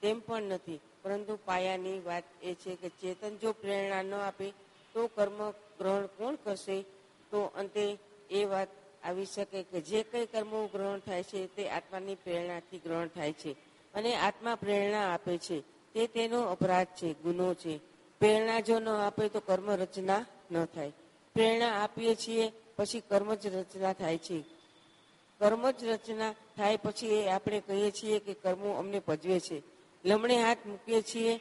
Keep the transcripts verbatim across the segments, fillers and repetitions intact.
તેમ પણ નથી. પરંતુ પાયાની વાત એ છે કે ચેતન જો પ્રેરણા ન આપે તો કર્મ ગ્રહણ કોણ કરશે? તો અંતે એ વાત આવી શકે કે જે કંઈ કર્મો ગ્રહણ થાય છે તે આત્માની પ્રેરણાથી ગ્રહણ થાય છે અને આત્મા પ્રેરણા આપે છે. તે તેનો અપરાધ છે, ગુનો છે. પ્રેરણા જો ન આપે તો કર્મ રચના ન થાય. પ્રેરણા આપીએ છીએ પછી કર્મ જ રચના થાય છે. કર્મ જ રચના થાય પછી એ આપણે કહીએ છીએ કે કર્મો અમને ભજવે છે. લમણે હાથ મૂકીએ છીએ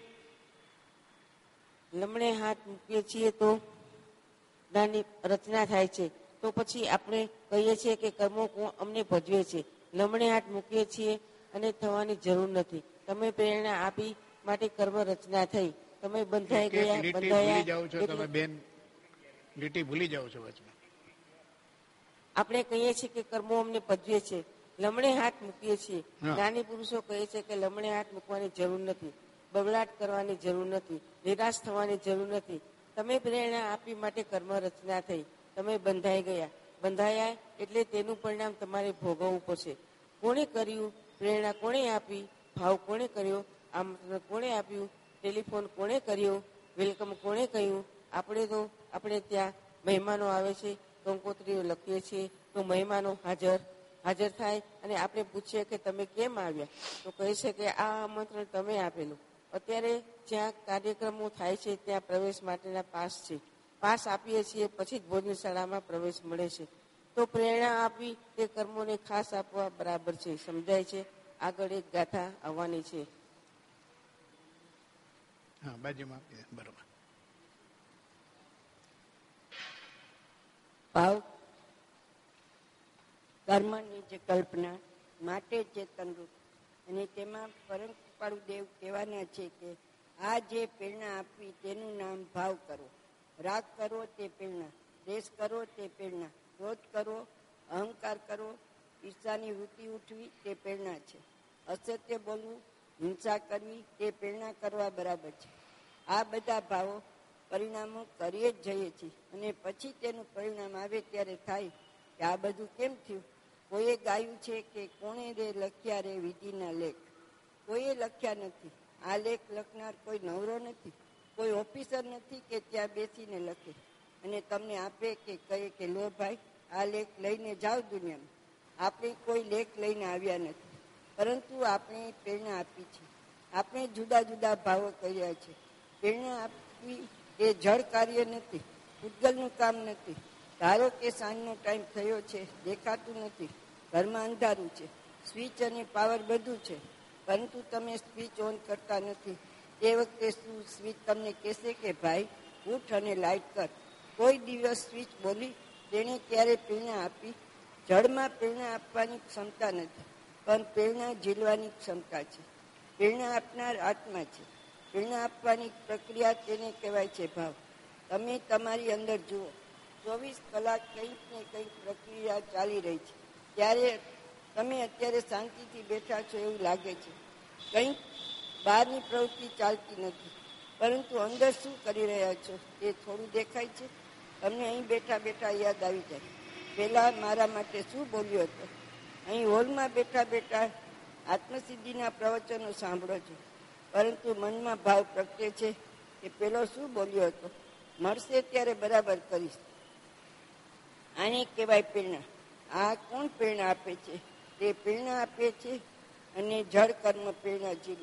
લમણે હાથ મૂકીએ છીએ તો નાની રચના થાય છે. તો પછી આપણે કહીએ છીએ કે કર્મો અમને ભજવે છે. લમણે હાથ મૂકીએ છીએ અને થવાની જરૂર નથી. તમે પ્રેરણા આપી માટે કર્મ રચના થઈ. તમે બંધાઈ ગયા બંધાયા બેન લીટી ભૂલી જાઓ છો વચમાં. આપણે કહીએ છીએ કે કર્મો અમને ભજવે છે. લમણે હાથ મૂકીએ છીએ. જ્ઞાની પુરુષો કહે છે કે લમણે હાથ મૂકવાની જરૂર નથી, બબલાટ કરવાની જરૂર નથી, નિરાશ થવાની જરૂર નથી. તમે પ્રેરણા આપી માટે કર્મ રચના થઈ. તમે બંધાઈ ગયા બંધાયા એટલે તેનું પરિણામ તમારે ભોગવવું પડશે. કોણે કર્યું? પ્રેરણા કોણે આપી? ભાવ કોણે કર્યો? આમંત્રણ કોણે આપ્યું? ટેલિફોન કોણે કર્યો? વેલકમ કોણે કહ્યું? આપણે તો આપણે ત્યાં મહેમાનો આવે છે, કંકોત્રીઓ લખીએ છીએ તો મહેમાનો હાજર હાજર થાય અને આપણે પૂછીએ કે તમે કેમ આવ્યા? તો કહે છે કે આ આમંત્રણ તમે આપેલું. અત્યારે જ્યાં કાર્યક્રમો થાય છે ત્યાં પ્રવેશ માટેના પાસ છે. પાસ આપીએ છીએ પછી જ ભોજનશાળામાં પ્રવેશ મળે છે. તો પ્રેરણા આપી તે કર્મોને ખાસ આપવા બરાબર છે. સમજાય છે? આગળ એક ગાથા આવવાની છે. હા, બાજુમાં બરોબર. ભાવ કર્મની જે કલ્પના માટે ચેતનરૂપ અને તેમાં પરમ કૃપાળુ દેવ કહેવાના છે કે આ જે પ્રેરણા આપવી તેનું નામ ભાવ કરો. રાગ કરો તે પ્રેરણા, દ્વેષ કરો તે પ્રેરણા, ક્રોધ કરો, અહંકાર કરો, ઈર્ષાની વૃત્તિ ઉઠવી તે પ્રેરણા છે. અસત્ય બોલવું, હિંસા કરવી તે પ્રેરણા કરવા બરાબર છે. આ બધા ભાવો પરિણામો કરીએ જ જઈએ છીએ અને પછી તેનું પરિણામ આવે ત્યારે થાય કે આ બધું કેમ થયું? કોઈએ ગાયું છે કે કોણે રે લખ્યા રે વિધિના લેખ? કોઈએ લખ્યા નથી. આ લેખ લખનાર કોઈ નવરો નથી, કોઈ ઓફિસર નથી કે ત્યાં બેસીને લખે અને તમને આપે કે કહે કે લો ભાઈ આ લેખ લઈને જાઓ દુનિયામાં. આપણે કોઈ લેખ લઈને આવ્યા નથી, પરંતુ આપણે પ્રેરણા આપી છે. આપણે જુદા જુદા ભાવો કર્યા છે. પ્રેરણા આપવી એ જળ કાર્ય નથી, પૂતગલનું કામ નથી. ધારો કે સાંજનો ટાઈમ થયો છે, દેખાતું નથી, ઘરમાં અંધારું છે, સ્વિચ અને પાવર બધું છે, પરંતુ તમે સ્વિચ ઓન કરતા નથી. તે વખતે શું સ્વિચ તમને કહેશે કે ભાઈ ઉઠ અને લાઇટ કર? કોઈ દિવસ સ્વિચ બોલી? તેણે ક્યારે પ્રેરણા આપી? જળમાં પ્રેરણા આપવાની ક્ષમતા નથી, પણ પ્રેરણા ઝીલવાની ક્ષમતા છે. પ્રેરણા આપનાર આત્મા છે. પ્રેરણા આપવાની પ્રક્રિયા તેને કહેવાય છે ભાવ. તમે તમારી અંદર જુઓ, ચોવીસ કલાક કંઈક ને કંઈક પ્રક્રિયા ચાલી રહી છે. ત્યારે તમે અત્યારે શાંતિથી બેઠા છો એવું લાગે છે. કંઈક બહારની પ્રવૃત્તિ ચાલતી નથી, પરંતુ અંદર શું કરી રહ્યા છો એ થોડું દેખાય છે. તમને અહીં બેઠા બેઠા યાદ આવી જાય, પહેલાં મારા માટે શું બોલ્યો હતો. અહીં હોલમાં બેઠા બેઠા આત્મસિદ્ધિના પ્રવચનો સાંભળો છો, પરંતુ મનમાં ભાવ પ્રગટે છે કે પેલો શું બોલ્યો હતો, મળશે ત્યારે બરાબર કરીશ. આને કહેવાય પ્રેરણા. આ કોણ પ્રેરણા આપે છે? તે પ્રેરણા આપે છે અને જળ કર્મ પ્રેરણા ઝીલે.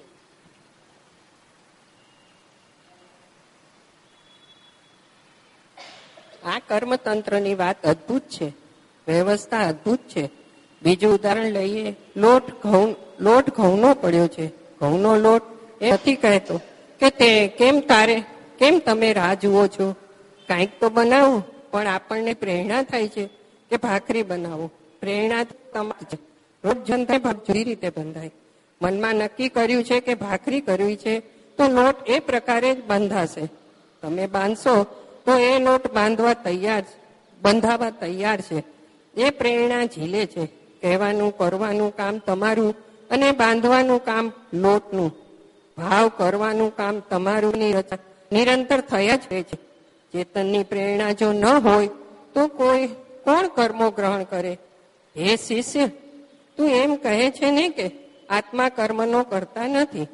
આ કર્મતંત્રની વાત અદ્ભુત છે, વ્યવસ્થા અદ્ભુત છે. બીજું ઉદાહરણ લઈએ. લોટ ઘઉં લોટ ઘઉંનો પડ્યો છે. ઘઉંનો લોટ એ નથી કહેતો કે તે કેમ તારે કેમ તમે રાહ જુઓ છો, કાંઈક તો બનાવો. પણ આપણને પ્રેરણા થાય છે કે ભાખરી બનાવો. પ્રેરણા તમારી છે. રોજ જનતા ભાગ જુદી રીતે બંધાય. મનમાં નક્કી કર્યું છે કે ભાખરી કરવી છે તો લોટ એ પ્રકારે જ બંધાશે. તમે બાંધશો તો એ લોટ બાંધવા તૈયાર બંધાવા તૈયાર છે. એ પ્રેરણા ઝીલે છે. કહેવાનું કરવાનું કામ તમારું અને બાંધવાનું કામ લોટનું. ભાવ કરવાનું કામ તમારું નિરંતર થયા જ રહે છે. ચેતનની પ્રેરણા જો ન હોય તો કોઈ કોણ કર્મો ગ્રહણ કરે? હે શિષ્ય, તું એમ કહે છે ને કે આત્મા કર્મનો કરતા નથી.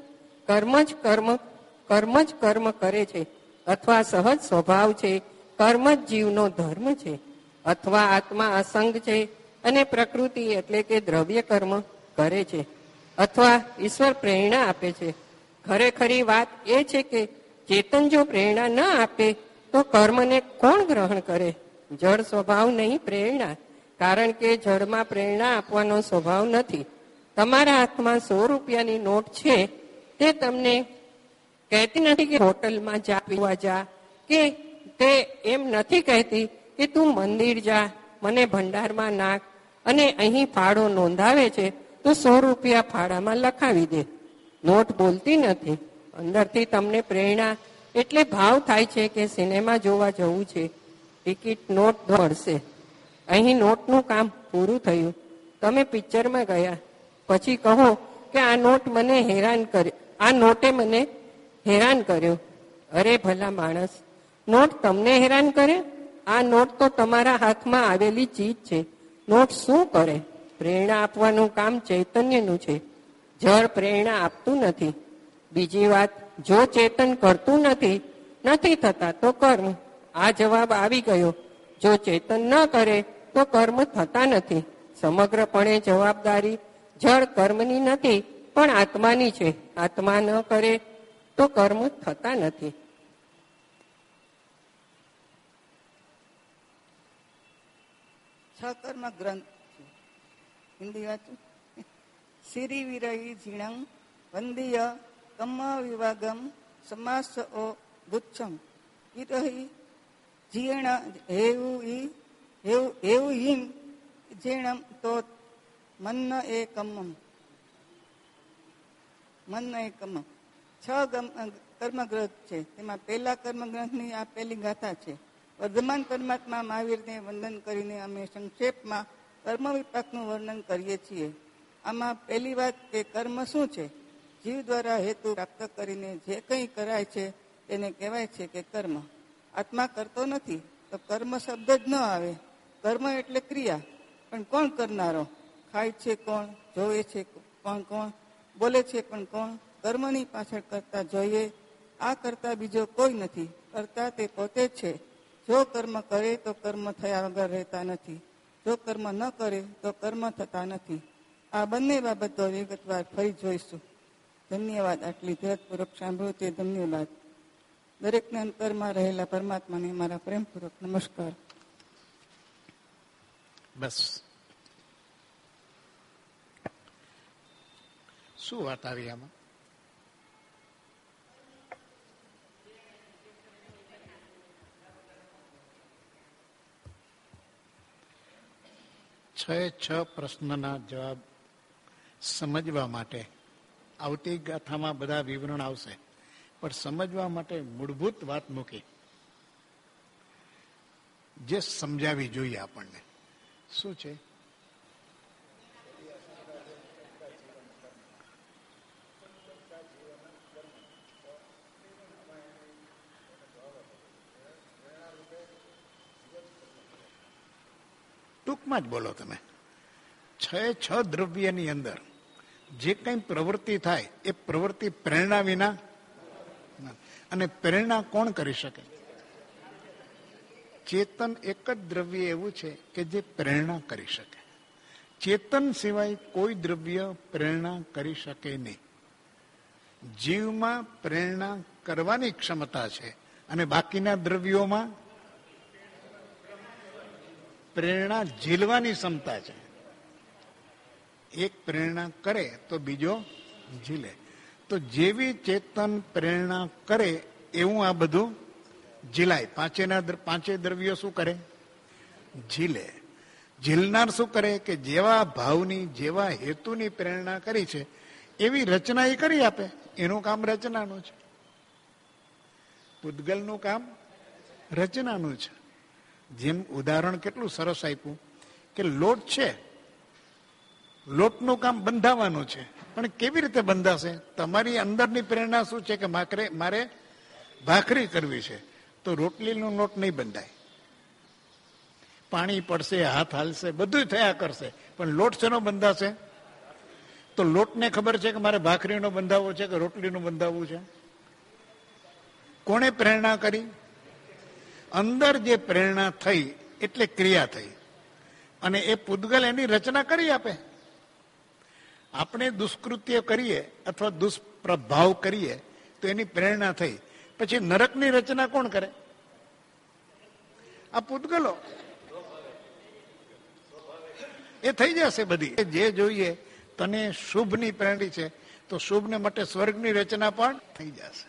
કર્મ જ કર્મ કર્મ જ કર્મ કરે છે, અથવા સહજ સ્વભાવ છે, કર્મ જ જીવનો ધર્મ છે, અથવા આત્મા અસંગ છે અને પ્રકૃતિ એટલે કે દ્રવ્ય કર્મ કરે છે, અથવા ઈશ્વર પ્રેરણા આપે છે. ખરેખરી વાત એ છે કે ચેતન જો પ્રેરણા ન આપે તો કર્મને કોણ ગ્રહણ કરે? જળ સ્વભાવ નહીં પ્રેરણા, કારણ કે જળમાં પ્રેરણા આપવાનો સ્વભાવ નથી. તમારા હાથમાં સો રૂપિયાની નોટ છે, તે તમને કહેતી નથી કે હોટલમાં જા પીવા જા, કે તે એમ નથી કહેતી કે તું મંદિર જા, મને ભંડારમાં નાખ, અને અહીં ફાળો નોંધાવે છે તો સો રૂપિયા ફાળામાં લખાવી દે. નોટ બોલતી નથી. અંદરથી તમને પ્રેરણા એટલે ભાવ થાય છે કે સિનેમા જોવા જવું છે, ટિકિટ નોટ મળશે. અહીં નોટનું કામ પૂરું થયું. તમે પિક્ચરમાં ગયા, પછી કહો કે આ નોટ મને હેરાન કર્યો, આ નોટે મને હેરાન કર્યો. અરે ભલા માણસ, નોટ તમને હેરાન કરે? આ નોટ તો તમારા હાથમાં આવેલી ચીજ છે. નોટ શું કરે? પ્રેરણા આપવાનું કામ ચૈતન્યનું છે. જળ પ્રેરણા આપતું નથી. બીજી વાત, જો ચેતન કરતું નથી નથી થતા તો કર્મ. આ જવાબ આવી ગયો. જો ચેતન ન કરે તો કર્મ થતા નથી. સમગ્રપણે જવાબદારી જળ કર્મની નથી પણ આત્માની છે. આત્મા ન કરે તો કર્મ થતા નથી. છ કર્મ ગ્રંથ હિન્દી વાંચું. સિરી વિરહી ઝીણંગ વંદીય કમ્મ વિવાગમ સમાસ ઓ ગુચ્છમ વિરહી જીણ હેવું ઈ હેવું હેવું હિમ જીણમ તો મન્ન એ કમ્મમ મન્ન એ કમ્મમ. છ કર્મગ્રંથ છે, તેમાં પહેલા કર્મગ્રંથની આ પહેલી ગાથા છે. વર્ધમાન પરમાત્મા મહાવીરને વંદન કરીને અમે સંક્ષેપમાં કર્મ વિપાકનું વર્ણન કરીએ છીએ. આમાં પહેલી વાત કે કર્મ શું છે? જીવ દ્વારા હેતુ પ્રાપ્ત કરીને જે કંઈ કરાય છે તેને કહેવાય છે કે કર્મ. આત્મા કરતો નથી તો કર્મ શબ્દ જ ન આવે. કર્મ એટલે ક્રિયા, પણ કોણ કરનારો? ખાય છે કોણ? જોવે છે પણ કોણ? બોલે છે પણ કોણ? કર્મની પાછળ કરતા જોઈએ. આ કરતા બીજો કોઈ નથી. કરતા તે પોતે જ છે. જો કર્મ કરે તો કર્મ થયા વગર રહેતા નથી. જો કર્મ ન કરે તો કર્મ થતા નથી. આ બંને બાબતો વિગતવાર ફરી જોઈશું. ધન્યવાદ. આટલી ધીરજપૂર્વક સાંભળ્યું તે ધન્યવાદ. દરેકને અંતરમાં રહેલા પરમાત્માને મારા પ્રેમપૂર્વક નમસ્કાર. બસ શું વાત આવી આમાં? છ છ પ્રશ્નના જવાબ સમજવા માટે આવતી ગાથામાં બધા વિવરણ આવશે, પણ સમજવા માટે મૂળભૂત વાત મૂકી જે સમજાવી જોઈએ આપણને. શું છે? ટૂંકમાં જ બોલો તમે. છ છ દ્રવ્યની અંદર જે કંઈ પ્રવૃત્તિ થાય એ પ્રવૃત્તિ પ્રેરણા વિના, અને પ્રેરણા કોણ કરી શકે? ચેતન એક જ દ્રવ્ય એવું છે કે જે પ્રેરણા કરી શકે. ચેતન સિવાય કોઈ દ્રવ્ય પ્રેરણા કરી શકે નહીં. જીવમાં પ્રેરણા કરવાની ક્ષમતા છે અને બાકીના દ્રવ્યોમાં પ્રેરણા ઝીલવાની ક્ષમતા છે. એક પ્રેરણા કરે તો બીજો ઝીલે. તો જેવી ચેતન પ્રેરણા કરે એવું આ બધું ઝીલાય. પાંચેના પાંચે દ્રવ્યો શું કરે? ઝીલે. ઝીલનાર શું કરે? કે જેવા ભાવની જેવા હેતુની પ્રેરણા કરી છે એવી રચના એ કરી આપે. એનું કામ રચનાનું છે. પૂતગલનું કામ રચનાનું છે. જેમ ઉદાહરણ કેટલું સરસ આપ્યું કે લોટ છે, લોટનું કામ બંધાવવાનું છે, પણ કેવી રીતે બંધાશે? તમારી અંદરની પ્રેરણા શું છે કે મારે મારે ભાખરી કરવી છે, તો રોટલીનો લોટ નહીં બંધાય. પાણી પડશે, હાથ હાલશે, બધું થયા કરશે, પણ લોટ શેનો બંધાશે? તો લોટને ખબર છે કે મારે ભાખરીનો બંધાવો છે કે રોટલીનું બંધાવવું છે? કોણે પ્રેરણા કરી? અંદર જે પ્રેરણા થઈ એટલે ક્રિયા થઈ, અને એ પૂતગલ એની રચના કરી આપે. આપણે દુષ્કૃત્ય કરીએ અથવા દુષ્પ્રભાવ કરીએ તો એની પ્રેરણા થઈ, પછી નરકની રચના કોણ કરે? આ પૂતગલો. એ થઈ જશે બધી. જે જોઈએ તને શુભની પ્રેરણા છે તો શુભને માટે સ્વર્ગની રચના પણ થઈ જશે.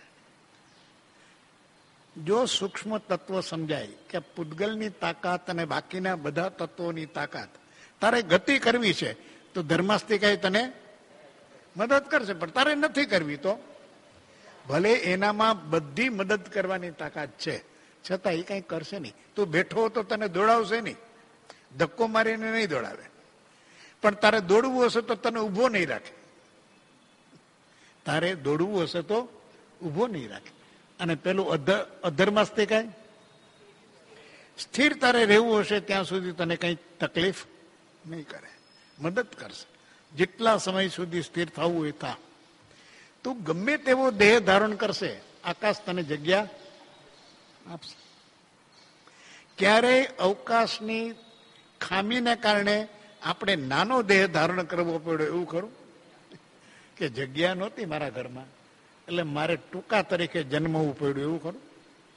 જો સૂક્ષ્મ તત્વ સમજાય કે પૂતગલની તાકાત અને બાકીના બધા તત્વોની તાકાત તારે ગતિ કરવી છે તો ધર્માસ્તી કઈ તને મદદ કરશે, પણ તારે નથી કરવી તો ભલે એનામાં બધી મદદ કરવાની તાકાત છે છતાં એ કઈ કરશે નહીં. તું બેઠો તો તને દોડાવશે નહીં, ધક્કો મારીને નહીં દોડાવે, પણ તારે દોડવું હશે તો તને ઊભો નહીં રાખે. તારે દોડવું હશે તો ઊભો નહીં રાખે. અને પેલું અધર્માસ્તી કઈ સ્થિર તારે રહેવું હશે ત્યાં સુધી તને કઈ તકલીફ નહીં કરે, મદદ કરશે. જેટલા સમય સુધી સ્થિર થવું હોય થા. તું ગમે તેવો દેહ ધારણ કરશે, આકાશ તને જગ્યા આપશે. ક્યારેય અવકાશની ખામીને કારણે આપણે નાનો દેહ ધારણ કરવો પડ્યો એવું ખરું? કે જગ્યા નહોતી મારા ઘરમાં એટલે મારે ટૂંકા તરીકે જન્મવું પડ્યું એવું ખરું?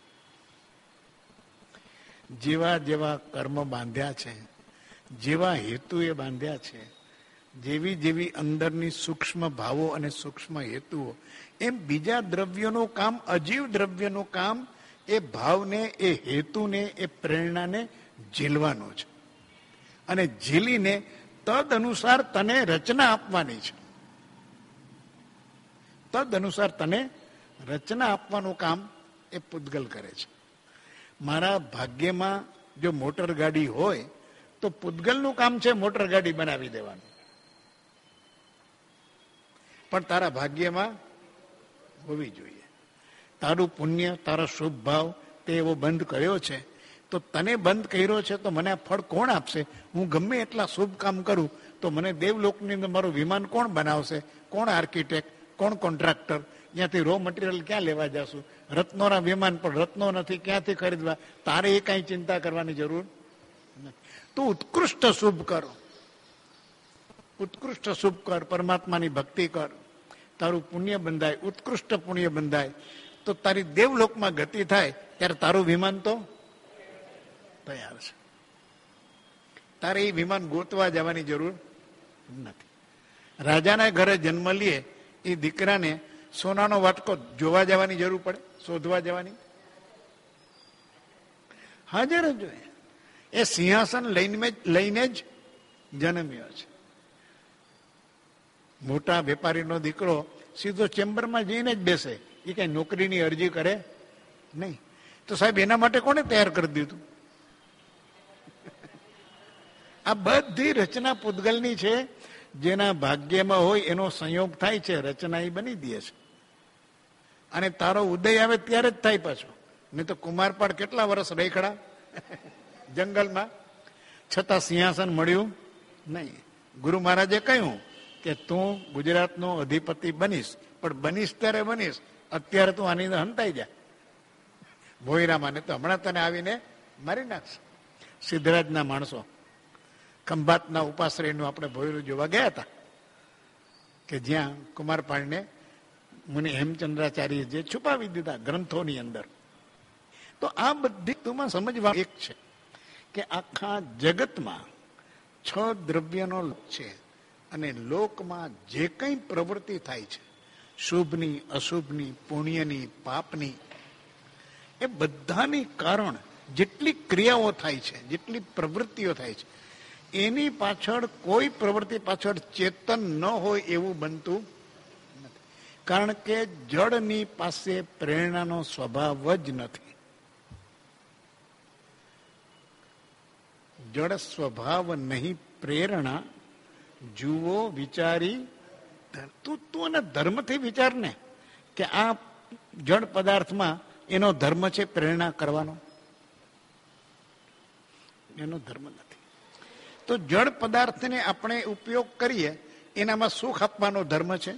જેવા જેવા કર્મ બાંધ્યા છે, જેવા હેતુએ બાંધ્યા છે, જેવી જેવી અંદરની સૂક્ષ્મ ભાવો અને સૂક્ષ્મ હેતુઓ, એમ બીજા દ્રવ્યોનું કામ, અજીવ દ્રવ્યનું કામ એ ભાવને, એ હેતુને, એ પ્રેરણાને ઝીલવાનું છે. અને ઝીલીને તદ અનુસાર તને રચના આપવાની છે. તદ અનુસાર તને રચના આપવાનું કામ એ પૂતગલ કરે છે. મારા ભાગ્યમાં જો મોટર ગાડી હોય તો પૂતગલનું કામ છે મોટર ગાડી બનાવી દેવાનું, પણ તારા ભાગ્યમાં હોવી જોઈએ. તારું પુણ્ય, તારો શુભ ભાવ તે એવો બંધ કર્યો છે તો તને બંધ કર્યો છે તો મને આ ફળ કોણ આપશે? હું ગમે એટલા શુભ કામ કરું તો મને દેવલોકની અંદર મારું વિમાન કોણ બનાવશે? કોણ આર્કિટેક્ટ? કોણ કોન્ટ્રાક્ટર? ત્યાંથી રો મટીરિયલ ક્યાં લેવા જશું? રત્નોના વિમાન પણ રત્નો નથી, ક્યાંથી ખરીદવા? તારે એ કઈ ચિંતા કરવાની જરૂર નથી. તું ઉત્કૃષ્ટ શુભ કરો, ઉત્કૃષ્ટ શુભ કર, પરમાત્માની ભક્તિ કર, તારું પુણ્ય બંધાય, ઉત્કૃષ્ટ પુણ્ય બંધાય તો તારી દેવલોકમાં ગતિ થાય. ત્યારે તારું વિમાન તો તૈયાર છે. તારે એ વિમાન ગોતવા જવાની જરૂર નથી. રાજાના ઘરે જન્મ લે એ દીકરાને સોનાનો વાટકો જોવા જવાની જરૂર પડે? શોધવા જવાની? હાજર જ જોઈએ. એ સિંહાસન લઈને લઈને જ જન્મ્યો છે. મોટા વેપારીનો દીકરો સીધો ચેમ્બરમાં જઈને જ બેસે, એ કઈ નોકરીની અરજી કરે નહીં. તો સાહેબ એના માટે કોને તૈયાર કરી દીધું? આ બધી રચના પૂતગલની છે. જેના ભાગ્યમાં હોય એનો સંયોગ થાય છે, રચના એ બની દે છે. અને તારો ઉદય આવે ત્યારે જ થાય પાછો. નહીં તો કુમારપાળ કેટલા વર્ષ રેખડા જંગલમાં, છતાં સિંહાસન મળ્યું નહીં. ગુરુ મહારાજે કહ્યું કે તું ગુજરાતનો અધિપતિ બનીશ, પણ બનીશ ત્યારે બનીશ, અત્યારે તું આની અંદર હંતાઈ જા. ભોયરામાં ને તો હમણાં તને આવીને મારી નાખશે. સિદ્ધરાજના માણસો ખંભાતના ઉપાશ્રયનું આપણે ભોયરું જોવા ગયા હતા કે જ્યાં કુમારપાળને મુનિ હેમચંદ્રાચાર્ય જે છુપાવી દીધા ગ્રંથોની અંદર. તો આ બધી તુમાં સમજવા એક છે કે આખા જગતમાં છ દ્રવ્યનો લોક છે, અને લોકમાં જે કંઈ પ્રવૃત્તિ થાય છે, શુભની, અશુભની, પુણ્યની, પાપની, એ બધાની કારણ જેટલી ક્રિયાઓ થાય છે, જેટલી પ્રવૃત્તિઓ થાય છે, એની પાછળ કોઈ પ્રવૃત્તિ પાછળ ચેતન ન હોય એવું બનતું નથી. કારણ કે જળની પાસે પ્રેરણાનો સ્વભાવ જ નથી. જળ સ્વભાવ નહીં પ્રેરણા, જુઓ વિચારી. તું તું એને ધર્મથી વિચાર ને કે આ જળ પદાર્થમાં એનો ધર્મ છે પ્રેરણા કરવાનો, એનો ધર્મ નથી. તો જળ પદાર્થને આપણે ઉપયોગ કરીએ એનામાં સુખ આપવાનો ધર્મ છે,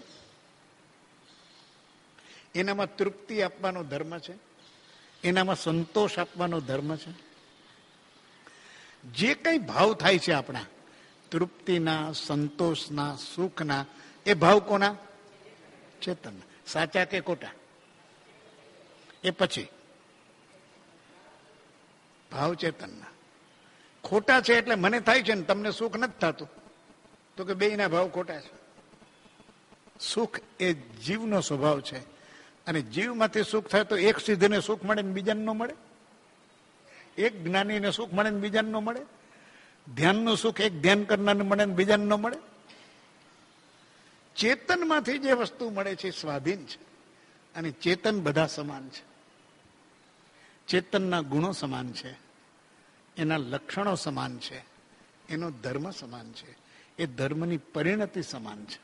એનામાં તૃપ્તિ આપવાનો ધર્મ છે, એનામાં સંતોષ આપવાનો ધર્મ છે. જે કઈ ભાવ થાય છે આપણા તૃપ્તિના, સંતોષના, સુખના, એ ભાવ કોના? ચેતન. સાચા કે ખોટા? એ પછી ભાવ ચેતનના. ખોટા છે એટલે મને થાય છે ને તમને સુખ નથી થતું, તો કે બેયના ભાવ ખોટા છે. સુખ એ જીવનો સ્વભાવ છે, અને જીવમાંથી સુખ થાય તો એક સિદ્ધને સુખ મળે ને બીજાને ન મળે, એક જ્ઞાનીને સુખ મળે ને બીજાને ન મળે, ધ્યાનનું સુખ એક ધ્યાન કરનારને મળે ને બીજાને ન મળે. ચેતનમાંથી જે વસ્તુ મળે છે સ્વાધીન છે, અને ચેતન બધા સમાન છે. ચેતનના ગુણો સમાન છે, એના લક્ષણો સમાન છે, એનો ધર્મ સમાન છે, એ ધર્મની પરિણતિ સમાન છે.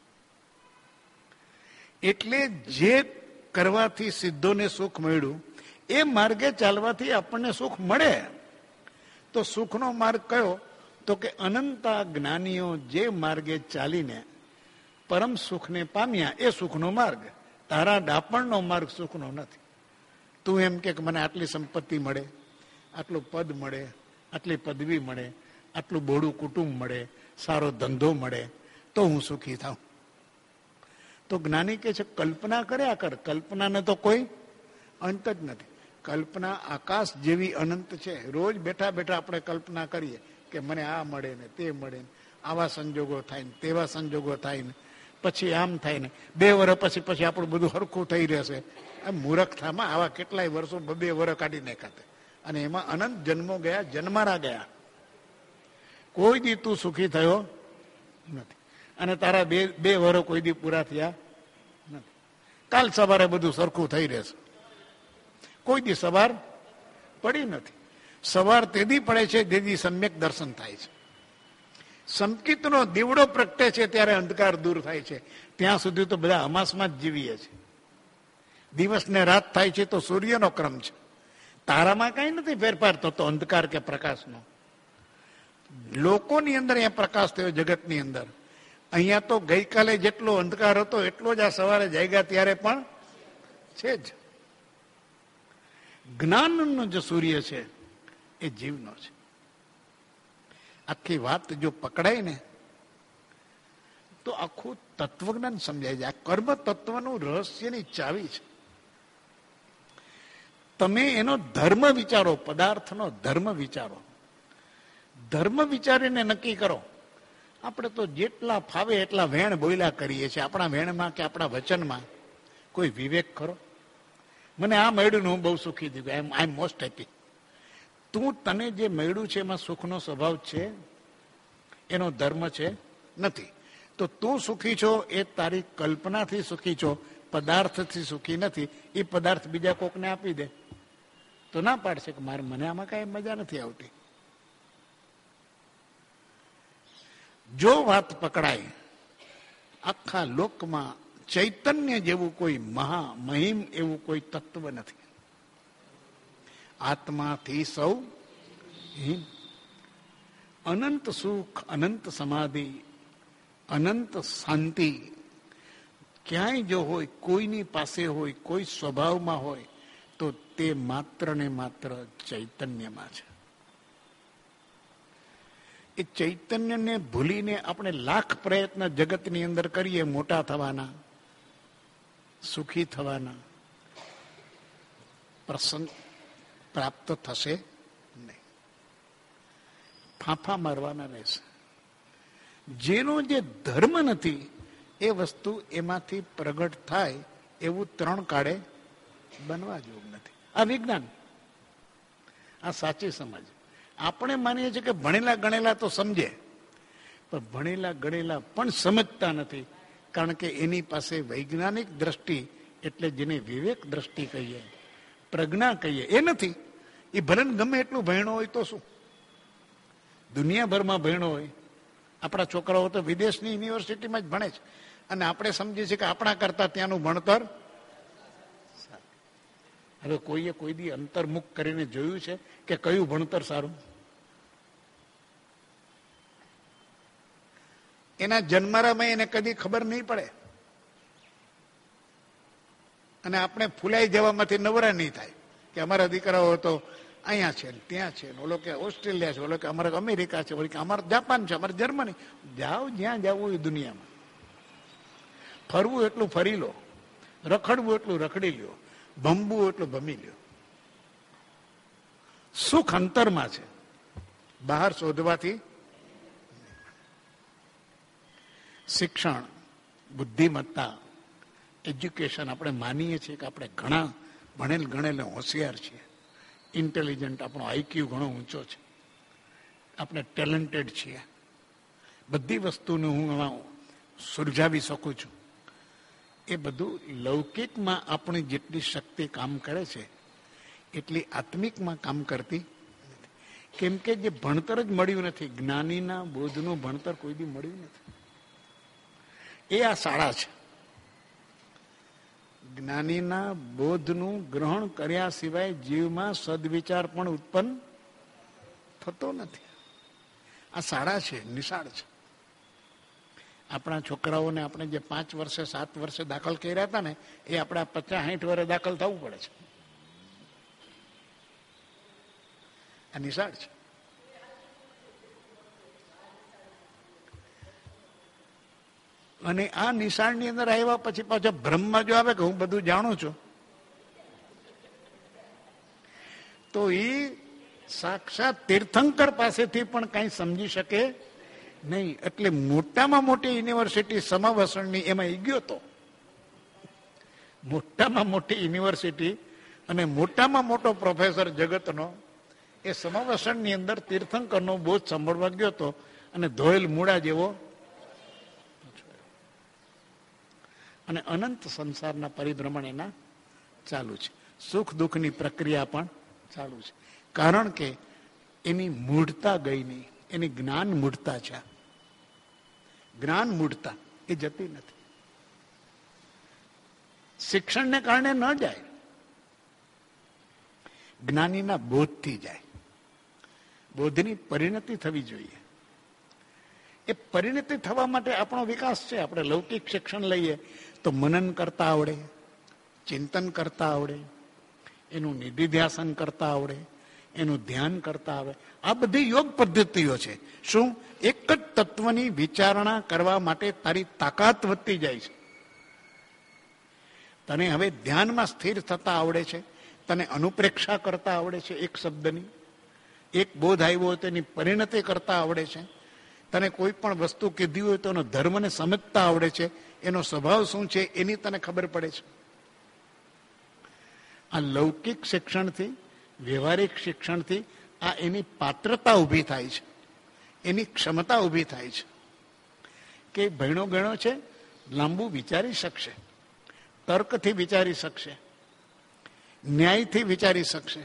એટલે જે કરવાથી સિદ્ધોને સુખ મળ્યું એ માર્ગે ચાલવાથી આપણને સુખ મળે. તો સુખનો માર્ગ કયો? તો કે અનંતા જ્ઞાનીઓ જે માર્ગે ચાલીને પરમ સુખને પામ્યા એ સુખનો માર્ગ. તારા ડાપણનો માર્ગ સુખનો નથી. તું એમ કે મને આટલી સંપત્તિ મળે, આટલું પદ મળે, આટલી પદવી મળે, આટલું બોડું કુટુંબ મળે, સારો ધંધો મળે તો હું સુખી થાઉં. તો જ્ઞાની કે છે કલ્પના કર્યા કર, કલ્પનાને તો કોઈ અંત જ નથી. કલ્પના આકાશ જેવી અનંત છે. રોજ બેઠા બેઠા આપણે કલ્પના કરીએ કે મને આ મળે ને તે મળે ને, આવા સંજોગો થાય ને તેવા સંજોગો થાય ને, પછી આમ થાય ને, બે વર્ષ પછી પછી આપણું બધું હરખું થઈ રહેશે. આ મૂર્ખતામાં આવા કેટલાય વર્ષો બે વર્ષ કાઢી નાખાતે, અને એમાં અનંત જન્મો ગયા, જન્મારા ગયા. કોઈ દી તું સુખી થયો નથી, અને તારા બે બે વર્ષ કોઈ દી પૂરા થયા નથી. કાલ સવારે બધું સરખું થઈ રહેશે. કોઈ દી સવાર પડી નથી. સવાર તેદી પડે છે તેદી સમ્યક દર્શન થાય છે. સંકિતનો દીવડો પ્રગટે છે ત્યારે અંધકાર દૂર થાય છે. ત્યાં સુધી તો બધા અમાસમાં જ જીવીએ છે. દિવસ ને રાત થાય છે તો સૂર્યનો ક્રમ છે. તારામાં કઈ નથી ફેરફાર થતો અંધકાર કે પ્રકાશનો. લોકોની અંદર અહીંયા પ્રકાશ થયો, જગતની અંદર. અહીંયા તો ગઈકાલે જેટલો અંધકાર હતો એટલો જ આ સવારે જાગ્યા ત્યારે પણ છે જ. જ્ઞાનનો જે સૂર્ય છે એ જીવનો છે. આખી વાત જો પકડાય ને તો આખું તત્વજ્ઞાન સમજાય જાય. આ કર્મ તત્વનું રહસ્યની ચાવી છે. તમે એનો ધર્મ વિચારો, પદાર્થનો ધર્મ વિચારો, ધર્મ વિચારીને નક્કી કરો. આપણે તો જેટલા ફાવે એટલા વેણ બોયલા કરીએ છીએ. આપણા વેણમાં કે આપણા વચનમાં કોઈ વિવેક ખરો? મને આ મળ્યું ને હું બહુ સુખી થઈ ગયો, આઈ એમ મોસ્ટ હેપી. તું તને જે મળ્યું છે એમાં સુખનો સ્વભાવ છે? એનો ધર્મ છે? નથી. તો તું સુખી છો એ તારી કલ્પનાથી સુખી છો, પદાર્થથી સુખી નથી. એ પદાર્થ બીજા કોકને આપી દે તો ના પાડશે કે મારે મને આમાં કઈ મજા નથી આવતી. જો વાત પકડાય, આખા લોકમાં ચૈતન્ય જેવું કોઈ મહા મહિમ એવું કોઈ તત્વ નથી. આત્માથી સૌ હીન. અનંત સુખ, અનંત સમાધિ, અનંત શાંતિ ક્યાંય જો હોય, કોઈની પાસે હોય, કોઈ સ્વભાવમાં હોય તો તે માત્ર ને માત્ર ચૈતન્યમાં છે. એ ચૈતન્યને ભૂલીને આપણે લાખ પ્રયત્ન જગતની અંદર કરીએ મોટા થવાના, સુખી થવાના, પ્રસન્ન પ્રાપ્ત થશે નહીં. ફાંફા મારવાના રહેશે. જેનો જે ધર્મ નથી એ વસ્તુ એમાંથી પ્રગટ થાય એવું ત્રણ કાળે બનવા જેવું નથી. આ વિજ્ઞાન, આ સાચી સમજ. આપણે માનીએ છીએ કે ભણેલા ગણેલા તો સમજે, પણ ભણેલા ગણેલા પણ સમજતા નથી. કારણ કે એની પાસે વૈજ્ઞાનિક દ્રષ્ટિ, એટલે જેને વિવેક દ્રષ્ટિ કહીએ, પ્રજ્ઞા કહીએ, એ નથી. એ ભલે ગમે એટલું ભણ્યો હોય તો શું, દુનિયાભરમાં ભણ્યો હોય. આપણા છોકરાઓ તો વિદેશની યુનિવર્સિટીમાં જ ભણે છે, અને આપણે સમજીએ છીએ કે આપણા કરતા ત્યાંનું ભણતર. હવે કોઈએ કોઈ દી અંતર્મુખ કરીને જોયું છે કે કયું ભણતર સારું? એના જન્મારામાં એને કદી ખબર નહીં પડે, અને આપણે ફૂલાઈ જવામાંથી નવરા નહીં થાય કે અમારા દીકરાઓ તો અહીંયા છે, ત્યાં છે, ઓલો કે ઓસ્ટ્રેલિયા છે, ઓલો કે અમારે અમેરિકા છે, ઓલો કે અમારે જાપાન છે, અમારે જર્મની. જાઓ જ્યાં જવું એ દુનિયામાં. ફરવું એટલું ફરી લો, રખડવું એટલું રખડી લ્યો, ભમવું એટલું ભમી લ્યો. સુખ અંતરમાં છે, બહાર શોધવાથી. શિક્ષણ, બુદ્ધિમત્તા, એજ્યુકેશન આપણે માનીએ છીએ કે આપણે ઘણા ભણેલ ગણેલ હોશિયાર છીએ, ઇન્ટેલિજન્ટ, આપણો આઈક્યુ ઘણો ઊંચો છે, આપણે ટેલેન્ટેડ છીએ, બધી વસ્તુને હું સુલઝાવી શકું છું. એ બધું લૌકિકમાં આપણી જેટલી શક્તિ કામ કરે છે એટલી આત્મિકમાં કામ કરતી નથી. કેમ કે જે ભણતર જ મળ્યું નથી, જ્ઞાનીના બોધનું ભણતર કોઈ દી મળ્યું નથી. એ આ શાળા છે. જ્ઞાનીના બોધનું ગ્રહણ કર્યા સિવાય જીવમાં સદવિચાર પણ ઉત્પન્ન થતો નથી. આ શાળા છે, નિશાળ છે. આપણા છોકરાઓને આપણે જે પાંચ વર્ષે સાત વર્ષે દાખલ કર્યા હતા ને, એ આપણે પચાસ સાઠ વર્ષે દાખલ થવું પડે છે. આ નિશાળ છે. અને આ નિશાળની અંદર આવ્યા પછી પાછા ભ્રમમાં જો આવે કે હું બધું જાણું છું, તો એ સાક્ષાત તીર્થંકર પાસેથી પણ કઈ સમજી શકે નહીં. એટલે મોટામાં મોટી યુનિવર્સિટી સમાવસણની એમાં ઈ ગયો તો, મોટામાં મોટી યુનિવર્સિટી અને મોટામાં મોટો પ્રોફેસર જગતનો એ સમાવસણની અંદર તીર્થંકરનો બોધ સાંભળવા ગયો હતો, અને ધોયેલ મૂળા જેવો અને અનંત સંસારના પરિભ્રમણ એના ચાલુ છે. સુખ દુઃખની પ્રક્રિયા પણ ચાલુ છે. કારણ કે એની મૂળતા ગઈ નહીં, એની જ્ઞાન મૂળતા છે. જ્ઞાન મૂળતા એ જતી નથી. શિક્ષણને કારણે ન જાય, જ્ઞાનીના બોધથી જાય. બોધની પરિણતિ થવી જોઈએ. એ પરિણતિ થવા માટે આપણો વિકાસ છે. આપણે લૌકિક શિક્ષણ લઈએ તો મનન કરતા આવડે, ચિંતન કરતા આવડે, એનું નિધિધ્યાસન કરતા આવડે, એનું ધ્યાન કરતા આવે. આ બધી યોગ પદ્ધતિઓ છે. શું? એક જ તત્વની વિચારણા કરવા માટે તારી તાકાત વધતી જાય છે. તને હવે ધ્યાનમાં સ્થિર થતા આવડે છે, તને અનુપ્રેક્ષા કરતા આવડે છે, એક શબ્દની એક બોધ આવ્યો હોય તેની પરિણતિ કરતા આવડે છે, તને કોઈ પણ વસ્તુ કીધી હોય તો એનો ધર્મને સમજતા આવડે છે, એનો સ્વભાવ શું છે એની તને ખબર પડે છે. આ લૌકિક શિક્ષણથી, વ્યવહારિક શિક્ષણથી આ એની પાત્રતા ઊભી થાય છે, એની ક્ષમતા ઊભી થાય છે કે ભણ્યો ગણ્યો છે, લાંબુ વિચારી શકશે, તર્કથી વિચારી શકશે, ન્યાયથી વિચારી શકશે,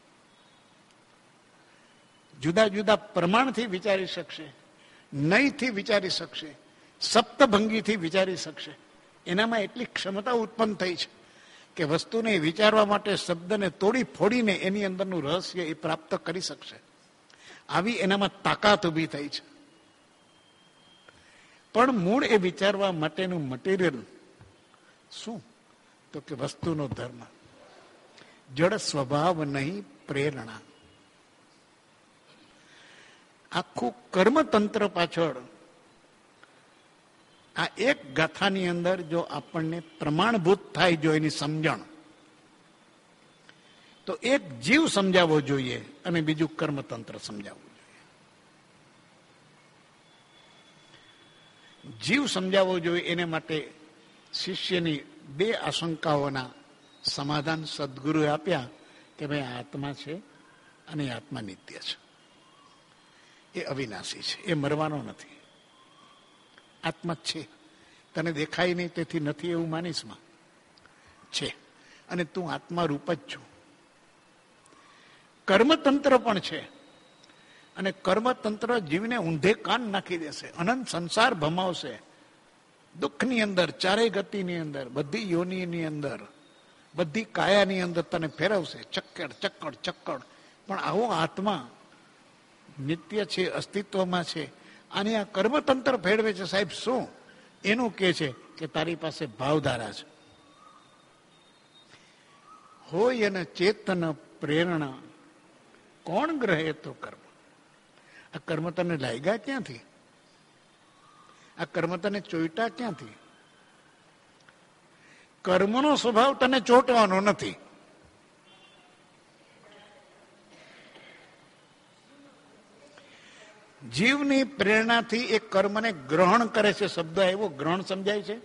જુદા જુદા પ્રમાણથી વિચારી શકશે, નયથી વિચારી શકશે, સપ્તભંગીથી વિચારી શકશે. એનામાં એટલી ક્ષમતા ઉત્પન્ન થઈ છે કે વસ્તુને વિચારવા માટે શબ્દને તોડી ફોડીને એની અંદરનું રહસ્ય એ પ્રાપ્ત કરી શકશે. આવી એનામાં તાકાત ઊભી થઈ છે. પણ મૂળ એ વિચારવા માટેનું મટીરિયલ શું? તો કે વસ્તુનો ધર્મ, જડ સ્વભાવ નહીં પ્રેરણા. આખું કર્મતંત્ર પાછળ આ એક ગાથાની અંદર જો આપણને પ્રમાણભૂત થાય, જો એની સમજણ, તો એક જીવ સમજાવવો જોઈએ અને બીજું કર્મતંત્ર સમજાવવું જોઈએ. જીવ સમજાવવો જોઈએ એને માટે શિષ્યની બે આશંકાઓના સમાધાન સદગુરુએ આપ્યા કે ભાઈ આત્મા છે અને આત્મા નિત્ય છે, એ અવિનાશી છે, એ મરવાનો નથી. આત્મા છે, તને દેખાય નહીં તેથી નથી એવું માનીશમાં છે, અને તું આત્મા રૂપ જ છું. કર્મતંત્ર પણ છે, અને કર્મતંત્ર જીવને ઊંધે કાન નાખી દેશે, અનંત સંસાર ભમાવશે, દુઃખની અંદર, ચારે ગતિની અંદર, બધી યોનિની અંદર, બધી કાયાની અંદર તને ફેરવશે, ચક્કડ ચક્કડ ચક્કડ. પણ આવો આત્મા નિત્ય છે, અસ્તિત્વમાં છે, અને આ કર્મતંત્ર ફેરવે છે સાહેબ શું? એનું કે છે કે તારી પાસે ભાવધારા છે. હોય અને ચેતન પ્રેરણા કોણ ગ્રહે તો કર્મ. આ કર્મ તને લાગ્યા ક્યાંથી? આ કર્મ તને ચોઈટા ક્યાંથી? કર્મનો સ્વભાવ તને ચોંટવાનો નથી. જીવની પ્રેરણાથી એ કર્મને ગ્રહણ કરે છે. શબ્દ એવો ગ્રહણ સમજાય છે.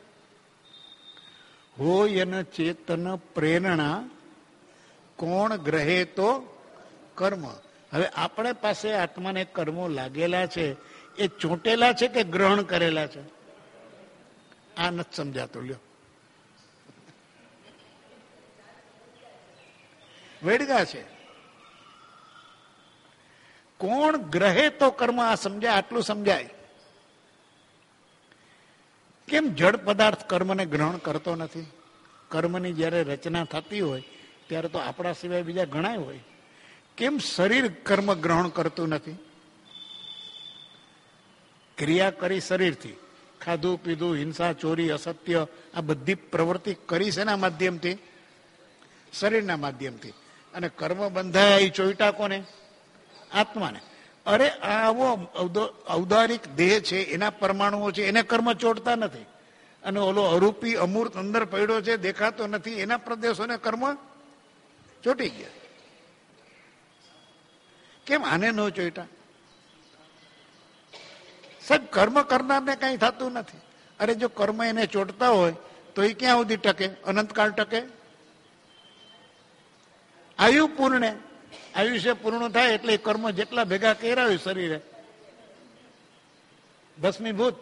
હોય અને ચેતન પ્રેરણા કોણ ગ્રહે તો કર્મ. હવે આપણે પાસે આત્માને કર્મો લાગેલા છે એ ચોંટેલા છે કે ગ્રહણ કરેલા છે? આ નથી સમજાતું. લ્યો, વેડગા છે. કોણ ગ્રહે તો કર્મ, આ સમજાય, આટલું સમજાય. કેમ જડ પદાર્થ કર્મને ગ્રહણ કરતો નથી? કર્મની જ્યારે રચના થતી હોય ત્યારે તો આપણા સિવાય બીજા ઘણાય હોય. કેમ શરીર કર્મ ગ્રહણ કરતું નથી? ક્રિયા કરી શરીરથી, ખાધું પીધું, હિંસા, ચોરી, અસત્ય, આ બધી પ્રવૃત્તિ કરી છે એના માધ્યમથી, શરીરના માધ્યમથી. અને કર્મ બંધાય એ ચોઈટા કોને? આત્માને. અરે આવો ઔદારિક દેહ છે, એના પરમાણુઓ છે, એને કર્મ ચોટતા નથી. અને ઓલો અરૂપી અમૂર્ત અંદર પડ્યો છે, દેખાતો નથી, એના પ્રદેશોને કર્મ ચોટી ગયા. કેમ આને ન ચોઈટા? સાહેબ કર્મ કરનારને કઈ થતું નથી. અરે જો કર્મ એને ચોટતા હોય તો એ ક્યાં સુધી ટકે? અનંતકાળ ટકે? આયુ પૂર્ણ, આયુષ્ય પૂર્ણ થાય એટલે કર્મ જેટલા ભેગા કર્યા હોય શરીરે ભસ્મીભૂત.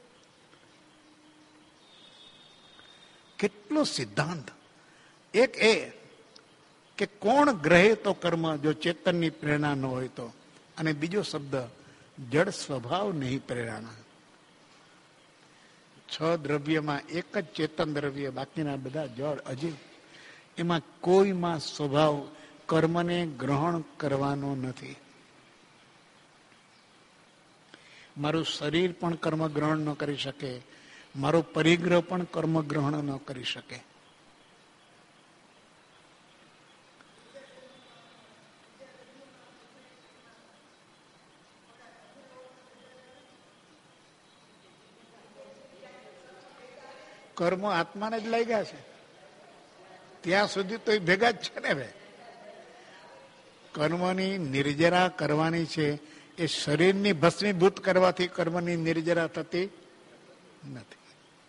કેટલો સિદ્ધાંત! એક એ કે કોણ ગ્રહે તો કર્મ, જો ચેતનની પ્રેરણા ન હોય તો. અને બીજો શબ્દ જડ સ્વભાવ નહીં પ્રેરણા. છ દ્રવ્યમાં એક જ ચેતન દ્રવ્ય, બાકીના બધા જડ અજીવ. એમાં કોઈમાં સ્વભાવ કર્મને ગ્રહણ કરવાનો નથી. મારું શરીર પણ કર્મ ગ્રહણ ન કરી શકે, મારો પરિગ્રહ પણ કર્મ ગ્રહણ ન કરી શકે. કર્મ આત્માને જ લાગ્યા છે ત્યાં સુધી તો એ ભેગા જ છે ને. ભાઈ, કર્મની નિર્જરા કરવાની છે, એ શરીરની ભસ્મીભૂત કરવાથી કર્મની નિર્જરા થતી નથી.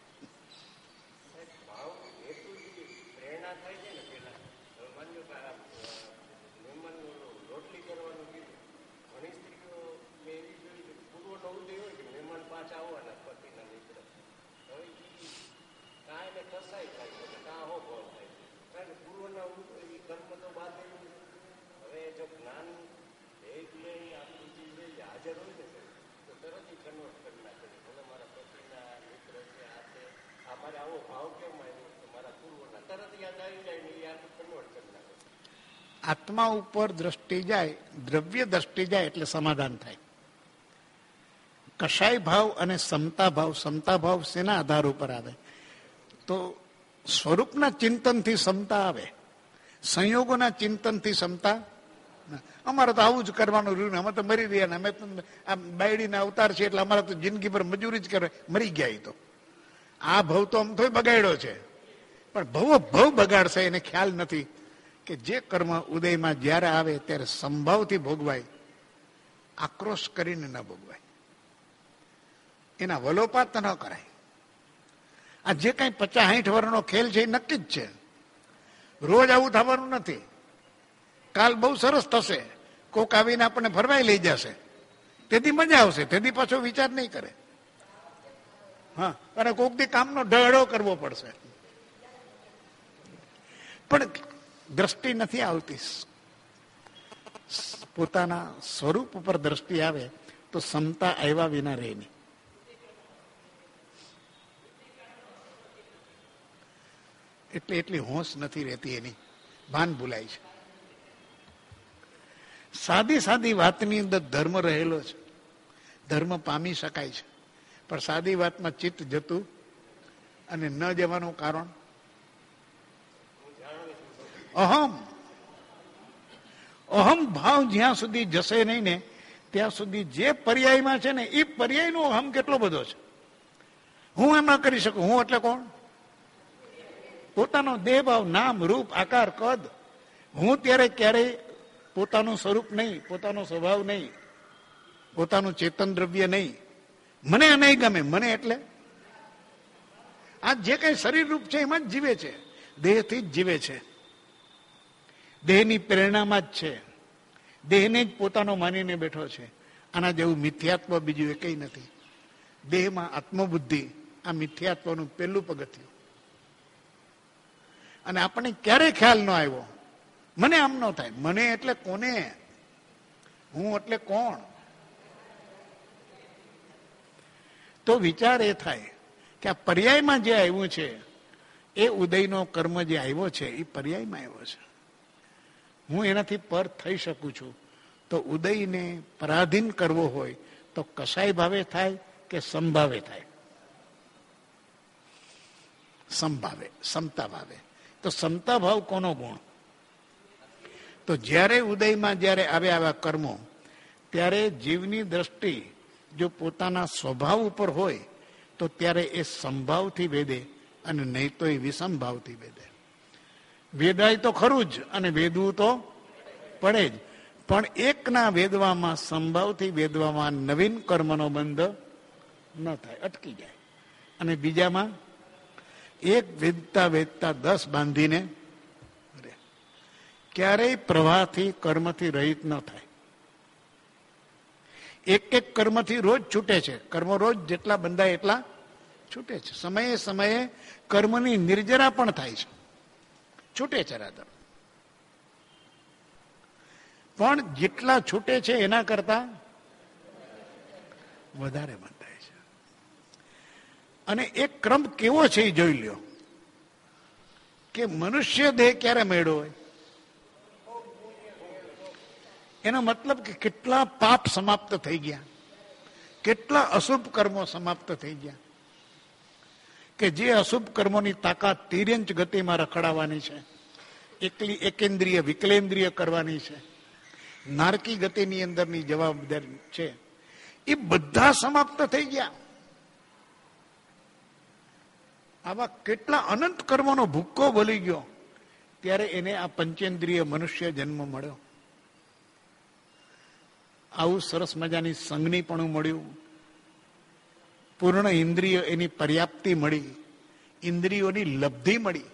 આત્મા ઉપર દ્રષ્ટિ જાય, દ્રવ્ય દ્રષ્ટિ જાય એટલે સમાધાન થાય. કશાય ભાવ અને સમતા ભાવ. સમતા ભાવ શેના આધાર ઉપર આવે? તો સ્વરૂપના ચિંતનથી સમતા આવે, સંયોગોના ચિંતનથી સમતા. અમારે તો આવું જ કરવાનું રહ્યું ને, અમે તો મરી રહ્યા ને, અમે તો આ બાયડીના અવતાર છે એટલે અમારે તો જિંદગી પર મજૂરી જ કરે. મરી ગયા તો આ ભવ તો આમ થોય બગાડ્યો છે, પણ ભવો ભવ બગાડશે એને ખ્યાલ નથી કે જે કર્મ ઉદયમાં જ્યારે આવે ત્યારે સંભાવથી ભોગવાય, આક્રોશ કરીને ન ભોગવાય, એના વલોપાત ન કરાય. આ જે કઈ પચાસ સાઠ વર્ષનો ખેલ છે એ નક્કી જ છે. રોજ આવું થવાનું નથી. કાલ બહુ સરસ થશે, કોક આવીને આપણને ફરવાઈ લઈ જશે, તેથી મજા આવશે, તેથી પાછો વિચાર નહીં કરે. હા, અને કોક દી કામનો ઢળો કરવો પડશે. પણ દ્રષ્ટિ નથી આવતી. પોતાના સ્વરૂપ ઉપર દ્રષ્ટિ આવે તો સમતા આવ્યા વિના રહે નહીં. એટલે એટલી હોશ નથી રહેતી, એની ભાન ભૂલાય છે. સાદી સાદી વાતની અંદર ધર્મ રહેલો છે. ધર્મ પામી શકાય છે, પણ સાદી વાતમાં ચિત્ત જતું અને ન જવાનું કારણ અહમ. અહમ ભાવ જ્યાં સુધી જશે નહીં ને ત્યાં સુધી જે પર્યાયમાં છે ને એ પર્યાયનો અહમ કેટલો બધો છે. હું એમ ના કરી શકું. હું એટલે કોણ? પોતાનો દેહ ભાવ, નામ, રૂપ, આકાર, કદ. હું ત્યારે ક્યારેય પોતાનું સ્વરૂપ નહીં, પોતાનો સ્વભાવ નહીં, પોતાનું ચેતન દ્રવ્ય નહીં. મને નહીં ગમે. મને એટલે આ જે કઈ શરીર રૂપ છે એમાં જ જીવે છે, દેહથી જ જીવે છે, દેહની પ્રેરણામાં જ છે, દેહને જ પોતાનો માનીને બેઠો છે. આના જેવું મિથ્યાત્વ બીજું એ કઈ નથી. દેહમાં આત્મબુદ્ધિ આ મિથ્યાત્વનું પહેલું પગથિયું. અને આપણને ક્યારે ખ્યાલ ન આવ્યો, મને આમ ન થાય. મને એટલે કોને? હું એટલે કોણ? તો વિચાર એ થાય કે આ પર્યાયમાં જે આવ્યું છે એ ઉદયનો કર્મ જે આવ્યો છે એ પર્યાયમાં આવ્યો છે. હું એનાથી પર થઈ શકું છું. તો ઉદયને પરાધીન કરવો હોય તો કસાય ભાવે થાય કે સંભાવે થાય? સંભાવે, સમતા ભાવે. તો સમતા ભાવ કોનો ગુણ? તો જ્યારે ઉદયમાં જ્યારે આવે આવા કર્મો ત્યારે જીવની દ્રષ્ટિ જો પોતાના સ્વભાવ ઉપર હોય તો ત્યારે એ સંભાવથી વેદે અને નહીં તો એ વિસંભાવથી વેદે. વેદાય તો ખરું જ અને વેદવું તો પડે જ, પણ એકના વેદવામાં, સંભાવથી વેદવામાં નવીન કર્મનો બંધ ન થાય, અટકી જાય. અને બીજામાં એક વેદતા વેદતા દસ બાંધીને ક્યારેય પ્રવાહથી કર્મથી રહિત ન થાય. એક એક કર્મથી રોજ છૂટે છે. કર્મ રોજ જેટલા બંધાય એટલા છૂટે છે. સમયે સમયે કર્મની નિર્જરા પણ થાય છે, છૂટે છે રાધર. પણ જેટલા છૂટે છે એના કરતા વધારે બંધાય છે. અને એક ક્રમ કેવો છે એ જોઈ લ્યો કે મનુષ્ય દેહ ક્યારે મળ્યો હોય એનો મતલબ કે કેટલા પાપ સમાપ્ત થઈ ગયા, કેટલા અશુભ કર્મો સમાપ્ત થઈ ગયા, કે જે અશુભ કર્મોની તાકાત તિર્યંચ ગતિમાં રખડાવવાની છે, એકલી એકેન્દ્રિય વિકલેન્દ્રિય કરવાની છે, નારકી ગતિની અંદરની જવાબદારી છે, એ બધા સમાપ્ત થઈ ગયા. આવા કેટલા અનંત કર્મોનો ભૂક્કો બોલી ગયો ત્યારે એને આ પંચેન્દ્રિય મનુષ્ય જન્મ મળ્યો. આવું સરસ મજાની સંજ્ઞી પણ મળ્યું, પૂર્ણ ઇન્દ્રિય એની પર્યાપ્તિ મળી, ઇન્દ્રિયોની લબ્ધિ મળી.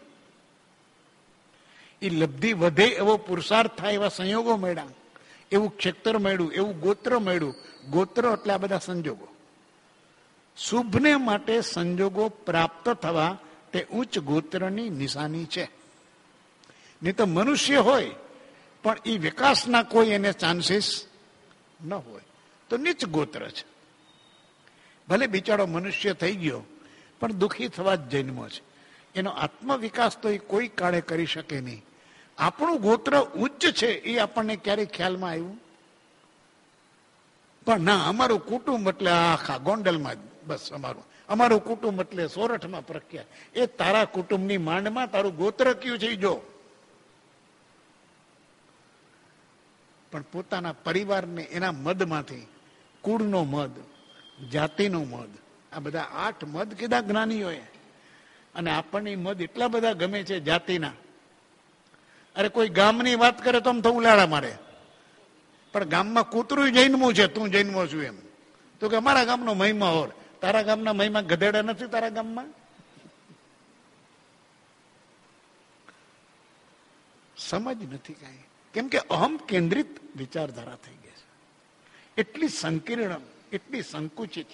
એ લબ્ધિ વધે એવો પુરુષાર્થ થાય એવા સંયોગો મળ્યા, એવું ક્ષેત્ર મળ્યું, એવું ગોત્ર મળ્યું. ગોત્ર એટલે આ બધા સંજોગો. શુભને માટે સંજોગો પ્રાપ્ત થવા તે ઉચ્ચ ગોત્રની નિશાની છે. નહીં તો મનુષ્ય હોય પણ એ વિકાસના કોઈ એને ચાન્સીસ ન હોય તો નીચ ગોત્ર છે. ભલે બિચારો મનુષ્ય થઈ ગયો પણ દુઃખી થવા જ જન્મો છે. એનો આત્મવિકાસ તો એ કોઈ કાળે કરી શકે નહીં. આપણું ગોત્ર ઉચ્ચ છે એ આપણને ક્યારેય ખ્યાલમાં આવ્યું પણ ના, અમારું કુટુંબ એટલે આખા ગોંડલમાં બસ અમારું અમારું કુટુંબ એટલે સોરઠમાં પ્રખ્યાત. એ તારા કુટુંબની માંડમાં તારું ગોત્ર કયું છે જો. પણ પોતાના પરિવારને એના મદમાંથી, કુળનો મદ, જાતિનો મદ, આ બધા આઠ મદ કીધા જ્ઞાનીઓએ. અને આપણને મદ એટલા બધા ગમે છે જાતિના. અરે કોઈ ગામની વાત કરે તો આમ તો ઉલાડા મારે, પણ ગામમાં કૂતરું જન્મું છે, તું જન્મો છું એમ. તો કે અમારા ગામનો મહિમા ઓર. તારા ગામના મહિમા ગધેડા નથી તારા ગામમાં? સમજ નથી કાંઈ. કેમ કે અહમ કેન્દ્રિત વિચારધારા થઈ ગઈ છે, એટલી સંકીર્ણ, એટલી સંકુચિત.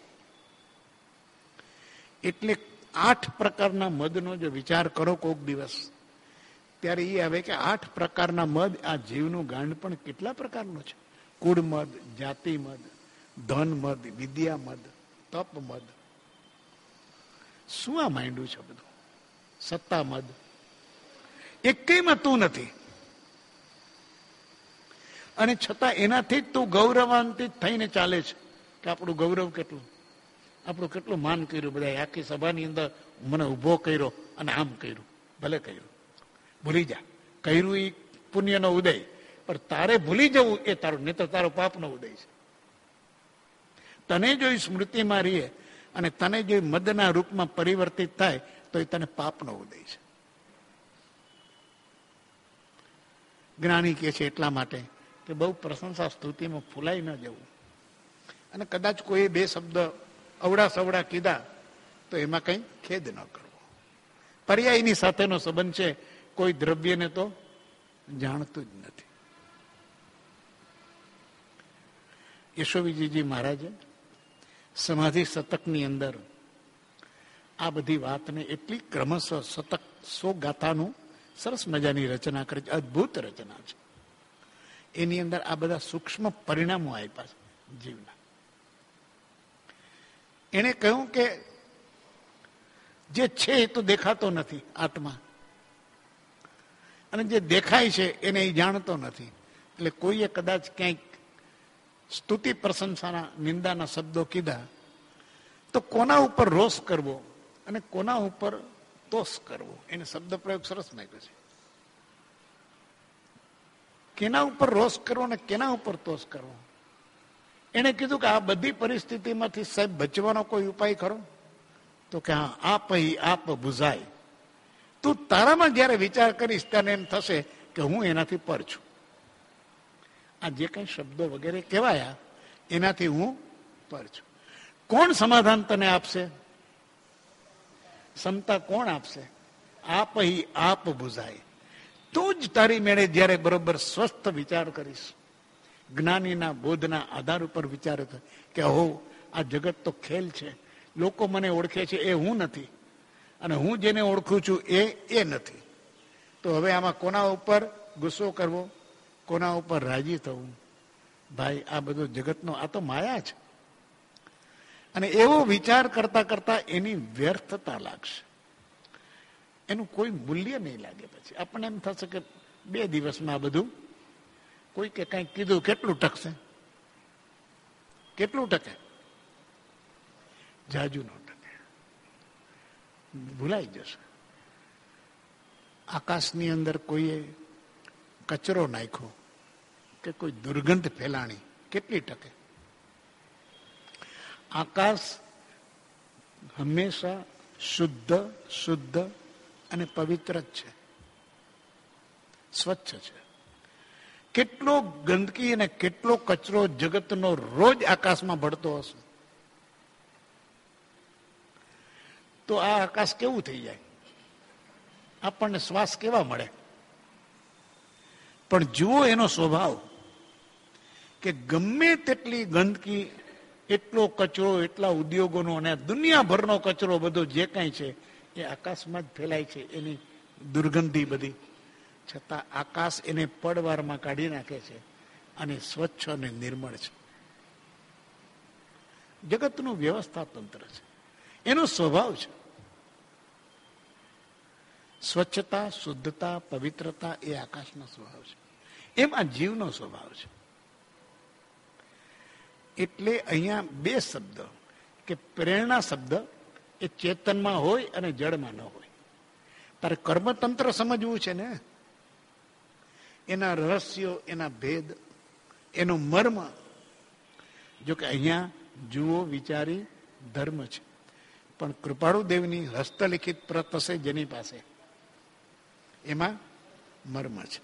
એટલે આઠ પ્રકારના મદનો જો વિચાર કરો કોક દિવસ ત્યારે એ આવે કે આઠ પ્રકારના મદ, આ જીવનું ગાંડ પણ કેટલા પ્રકારનો છે. કુળ મદ, જાતિ મદ, ધન મદ, વિદ્યા મદ, તપ મદ. શું આ માંડ્યું છે બધું? સત્તા મદ. એકેયમાં તું નથી. અને છતાં એનાથી જ તું ગૌરવાન્વિત થઈને ચાલે છે કે આપણું ગૌરવ કેટલું, આપણું કેટલું માન કર્યું બધા આખી સભાની અંદર મને ઉભો કર્યો અને આમ કર્યું. ભલે કર્યું, ભૂલી જા, કર્યું એ પુણ્યનો ઉદય, પણ તારે ભૂલી જવું એ તારો નહીં, તારો પાપનો ઉદય છે. તને જો એ સ્મૃતિમાં રહીએ અને તને જો મદના રૂપમાં પરિવર્તિત થાય તો એ તને પાપનો ઉદય છે. જ્ઞાની કહે છે એટલા માટે કે બહુ પ્રશંસા સ્તુતિમાં ફૂલાઈ ન જવું, અને કદાચ કોઈ બે શબ્દ અવડા સવડા કીધા તો એમાં કઈ ખેદ ન કરવો. પર્યાયની સાથેનો સંબંધ છે, કોઈ દ્રવ્યને તો જાણતું જ નથી. યશોવીજીજી મહારાજે સમાધિ શતકની અંદર આ બધી વાતને એટલી ક્રમશઃ શતક સો ગાથાનું સરસ મજાની રચના કરી છે, અદભુત રચના છે. એની અંદર આ બધા સૂક્ષ્મ પરિણામો આપ્યા છે જીવના. એને કહ્યું કે જે છે એ તો દેખાતો નથી આત્મા, અને જે દેખાય છે એને એ જાણતો નથી. એટલે કોઈએ કદાચ ક્યાંક સ્તુતિ પ્રશંસાના નિંદાના શબ્દો કીધા તો કોના ઉપર રોષ કરવો અને કોના ઉપર તોષ કરવો, એને શબ્દ પ્રયોગ સરસ નાખ્યો છે. કેના ઉપર રોષ કરવો અને કેના ઉપર તોષ કરવો. એને કીધું કે આ બધી પરિસ્થિતિમાંથી સાહેબ બચવાનો કોઈ ઉપાય ખરો? તો કે હા, આપ હી આપ બુઝાય. તું તારામાં જયારે વિચાર કરીશ ત્યારે એમ થશે કે હું એનાથી પર છું. આ જે કઈ શબ્દો વગેરે કહેવાયા એનાથી હું પર છું. કોણ સમાધાન તને આપશે? ક્ષમતા કોણ આપશે? આપ હી આપ બુઝાય. તું જ તારી મેળે જયારે બરોબર સ્વસ્થ વિચાર કરીશ, જ્ઞાનીના બોધના આધાર ઉપર વિચાર કે હો આ જગત તો ખેલ છે, લોકો મને ઓળખે છે એ હું નથી, અને હું જેને ઓળખું છું એ એ નથી. તો હવે આમાં કોના ઉપર ગુસ્સો કરવો, કોના ઉપર રાજી થવું? ભાઈ આ બધું જગતનો આ તો માયા છે. અને એવો વિચાર કરતા કરતા એની વ્યર્થતા લાગશે, એનું કોઈ મૂલ્ય નહીં લાગે. પછી આપણને એમ થશે કે બે દિવસમાં આ બધું કોઈ કે કંઈક કીધું કેટલું ટકશે, કેટલું ટકે? જાજુ નો ટકે, ભૂલાઈ જશે. આકાશની અંદર કોઈએ કચરો નાખ્યો કે કોઈ દુર્ગંધ ફેલાણી, કેટલી ટકે? આકાશ હંમેશા શુદ્ધ શુદ્ધ અને પવિત્ર જ છે, સ્વચ્છ છે. કેટલો ગંદકી અને કેટલો કચરો જગતનો રોજ આકાશમાં ભળતો હશે, તો આ આકાશ કેવું થઈ જાય? આપણને શ્વાસ કેવા મળે? પણ જુઓ એનો સ્વભાવ કે ગમે તેટલી ગંદકી, એટલો કચરો, એટલા ઉદ્યોગોનો અને દુનિયાભરનો કચરો બધો જે કાંઈ છે એ આકાશમાં જ ફેલાય છે, એની દુર્ગંધી બધી. છતાં આકાશ એને પડવારમાં કાઢી નાખે છે અને સ્વચ્છ અને નિર્મળ છે. જગતનું વ્યવસ્થા તંત્ર છે, એનો સ્વભાવ છે. સ્વચ્છતા, શુદ્ધતા, પવિત્રતા એ આકાશનો સ્વભાવ છે. એમ આ જીવનો સ્વભાવ છે. એટલે અહીંયા બે શબ્દ કે પ્રેરણા શબ્દ એ ચેતનમાં હોય અને જળમાં ન હોય. તારે કર્મતંત્ર સમજવું છે ને, એના રહસ્યો, એના ભેદ, એનો મર્મ. જો કે અહીંયા જુઓ વિચારી ધર્મ છે, પણ કૃપાળુ દેવની હસ્તલિખિત પ્રત હશે જેની પાસે, એમાં મર્મ છે.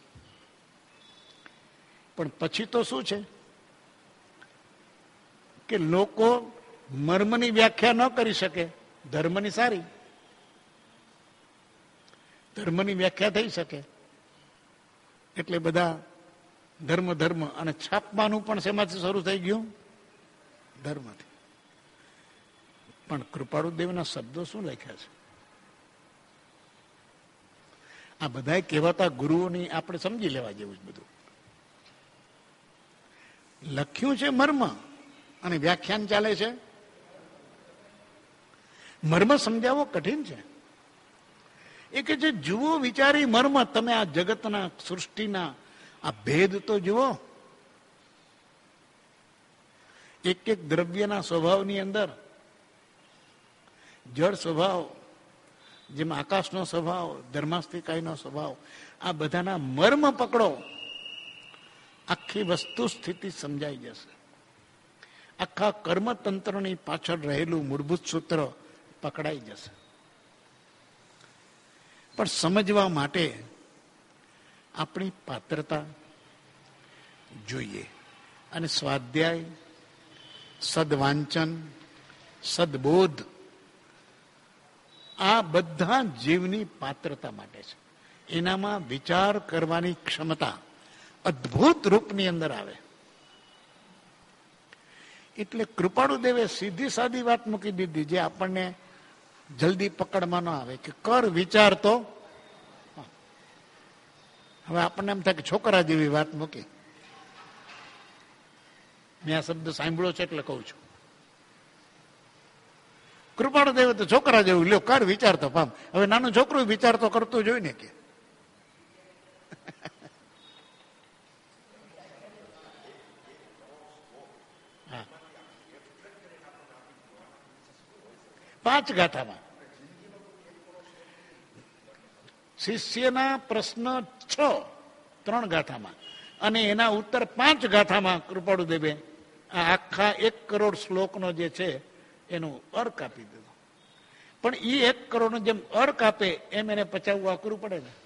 પણ પછી તો શું છે કે લોકો મર્મની વ્યાખ્યા ન કરી શકે, ધર્મની સારી, ધર્મની વ્યાખ્યા થઈ શકે. એટલે બધા ધર્મ ધર્મ અને છાપવાનું પણ શેમાંથી શરૂ થઈ ગયું? ધર્મથી. પણ કૃપાળુ દેવના શબ્દો શું લખ્યા છે? આ બધા કહેવાતા ગુરુઓની આપણે સમજી લેવા જેવું જ બધું લખ્યું છે. મર્મ અને વ્યાખ્યાન ચાલે છે. મર્મ સમજાવવો કઠિન છે. એ કે જે જુઓ વિચારી મર્મ, તમે આ જગતના સૃષ્ટિના આ ભેદ તો જુઓ. એક એક દ્રવ્યના સ્વભાવની અંદર જળ સ્વભાવ, જેમ આકાશનો સ્વભાવ, ધર્માસ્તિકાયનો સ્વભાવ, આ બધાના મર્મ પકડો, આખી વસ્તુ સ્થિતિ સમજાઈ જશે. આખા કર્મતંત્રની પાછળ રહેલું મૂળભૂત સૂત્ર પકડાઈ જશે. પણ સમજવા માટે આપણી પાત્રતા જોઈએ. અને સ્વાધ્યાય, સદવાંચન, સદબોધ આ બધા જીવની પાત્રતા માટે છે. એનામાં વિચાર કરવાની ક્ષમતા અદ્ભુત રૂપની અંદર આવે. એટલે કૃપાળુ દેવે સીધી સાદી વાત મૂકી દીધી, જે આપણને જલ્દી પકડમાં ન આવે, કે કર વિચાર તો. હવે આપણને એમ થાય કે છોકરા જેવી વાત મૂકી. મેં આ શબ્દ સાંભળ્યો છે એટલે કહું છું. કૃપાળુ દેવ તો છોકરા જેવું, લ્યો કર વિચાર તો પામ. હવે નાનું છોકરું વિચાર તો કરતું જોઈ ને કે પાંચ ગાથામાં શિષ્યના પ્રશ્ન છ ત્રણ ગાથામાં અને એના ઉત્તર પાંચ ગાથામાં કૃપાળુ દેવે આ આખા એક કરોડ શ્લોકનો જે છે એનું અર્ક આપી દીધો. પણ એ એક કરોડ જેમ અર્ક આપે એમ એને પચાવવું આકરું પડે ને.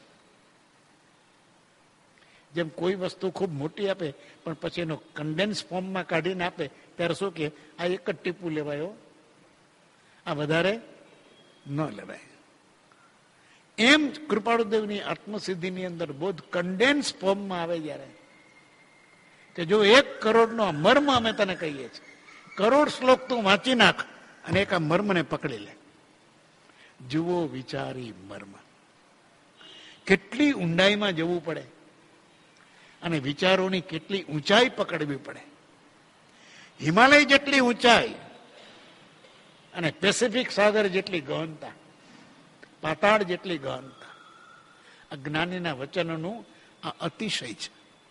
જેમ કોઈ વસ્તુ ખૂબ મોટી આપે પણ પછી એનો કન્ડેન્સ ફોર્મમાં કાઢીને આપે ત્યારે શું કે આ એક જ ટીપું લેવાયો, આ વધારે ન લેવાય. એમ કૃપાળુ દેવની આત્મસિદ્ધિની અંદર બોધ કન્ડેન્સ ફોર્મમાં આવે જ્યારે, કે જો એક કરોડનો મર્મ અમે તને કહીએ છીએ, કરોડ શ્લોક તું વાંચી નાખ અને એક આ મર્મને પકડી લે. જુઓ વિચારી મર્મ, કેટલી ઊંડાઈમાં જવું પડે અને વિચારોની કેટલી ઊંચાઈ પકડવી પડે. હિમાલય જેટલી ઊંચાઈ અને પેસિફિક સાગર જેટલી ગહનતા, પાતાળ જેટલી ગહનતા, આ જ્ઞાનીના વચનોનું આ અતિશય છે.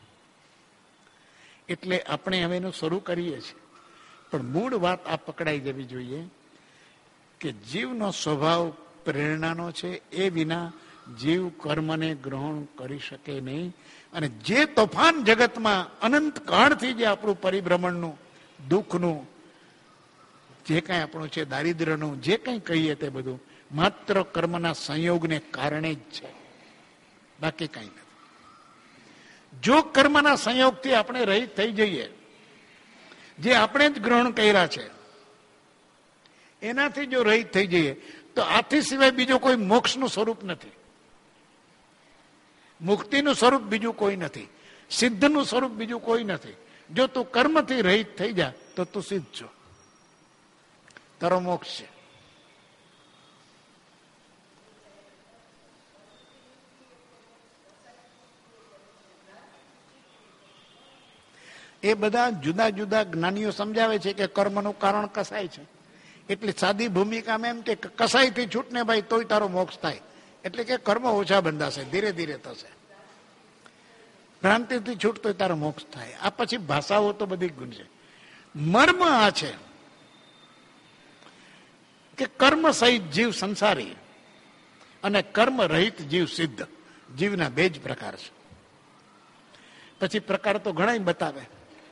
એટલે આપણે હવે એનું શરૂ કરીએ છીએ, પણ મૂળ વાત આ પકડાઈ જવી જોઈએ કે જીવનો સ્વભાવ પ્રેરણાનો છે. એ વિના જીવ કર્મને ગ્રહણ કરી શકે નહીં. અને જે તોફાન જગતમાં અનંત કાળથી જે આપણું પરિભ્રમણનું, દુઃખનું, જે કંઈ આપણું છે, દારિદ્ર્યનું, જે કંઈ કહીએ તે બધું માત્ર કર્મના સંયોગને કારણે જ છે, બાકી કંઈ નથી. જો કર્મના સંયોગથી આપણે રહિત થઈ જઈએ, જે આપણે જ ગ્રહણ કર્યા છે એનાથી જો રહિત થઈ જઈએ, તો આથી સિવાય બીજો કોઈ મોક્ષનું સ્વરૂપ નથી, મુક્તિનું સ્વરૂપ બીજું કોઈ નથી, સિદ્ધનું સ્વરૂપ બીજું કોઈ નથી. જો તું કર્મથી રહિત થઈ જા તો તું સિદ્ધ છો, તારો મોક્ષ છે. એ બધા જુદા જુદા જ્ઞાનીઓ સમજાવે છે કે કર્મનું કારણ કસાય છે. એટલે સાદી ભૂમિકામાં એમ કે કસાયથી છૂટને ભાઈ તોય તારો મોક્ષ થાય. એટલે કે કર્મ ઓછા બંધાશે, ધીરે ધીરે થશે. ભ્રાંતિથી છૂટતો તારો મોક્ષ થાય. આ પછી ભાષાઓ તો બધી ગુણ છે. મર્મ આ છે કે કર્મ સહિત જીવ સંસારી અને કર્મ રહિત જીવ સિદ્ધ. જીવના બે જ પ્રકાર છે. પછી પ્રકાર તો ઘણા બતાવે,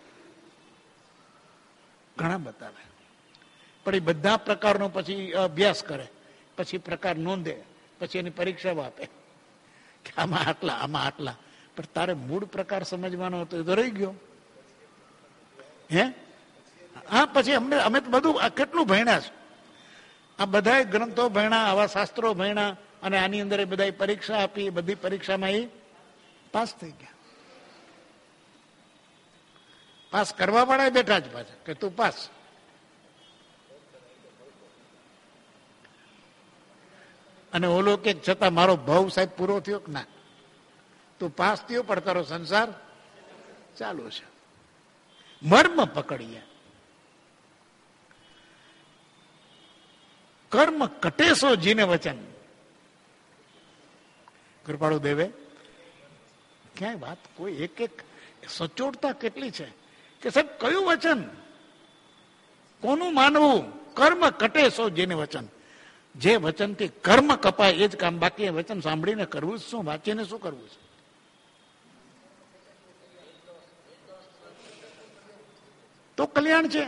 ઘણા બતાવે, પણ એ બધા પ્રકારનો પછી અભ્યાસ કરે, પછી પ્રકાર નોંધે, પછી એની પરીક્ષાઓ આપે કે આમાં આટલા, આમાં આટલા. પણ તારે મૂળ પ્રકાર સમજવાનો હતો એ તો રહી ગયો. હે હા, પછી અમને અમે તો બધું આ કેટલું ભણ્યા છે, આ બધા ગ્રંથો ભણ્યા, આવા શાસ્ત્રો ભણ્યા, અને આની અંદર એ બધા પરીક્ષા આપી, બધી પરીક્ષામાં એ પાસ થઈ ગયા. પાસ કરવા વાળા બેઠા જ પાછા કે તું પાસ. અને ઓલો કે છતાં મારો ભાવ સાહેબ પૂરો થયો કે ના, તું પાસ થયો પણ તારો સંસાર ચાલુ છે. મર્મ પકડીએ. કર્મ કટેશો જીને વચન. કૃપાળુ દેવે ક્યાંય વાત કોઈ એક એક સચોટતા કેટલી છે કે સાહેબ કયું વચન, કોનું માનવું? કર્મ કટે સો જેને વચન. જે વચનથી કર્મ કપાય એ જ કામ. બાકી એ વચન સાંભળીને કરવું જ શું? વાંચીને શું કરવું છે? તો કલ્યાણ છે.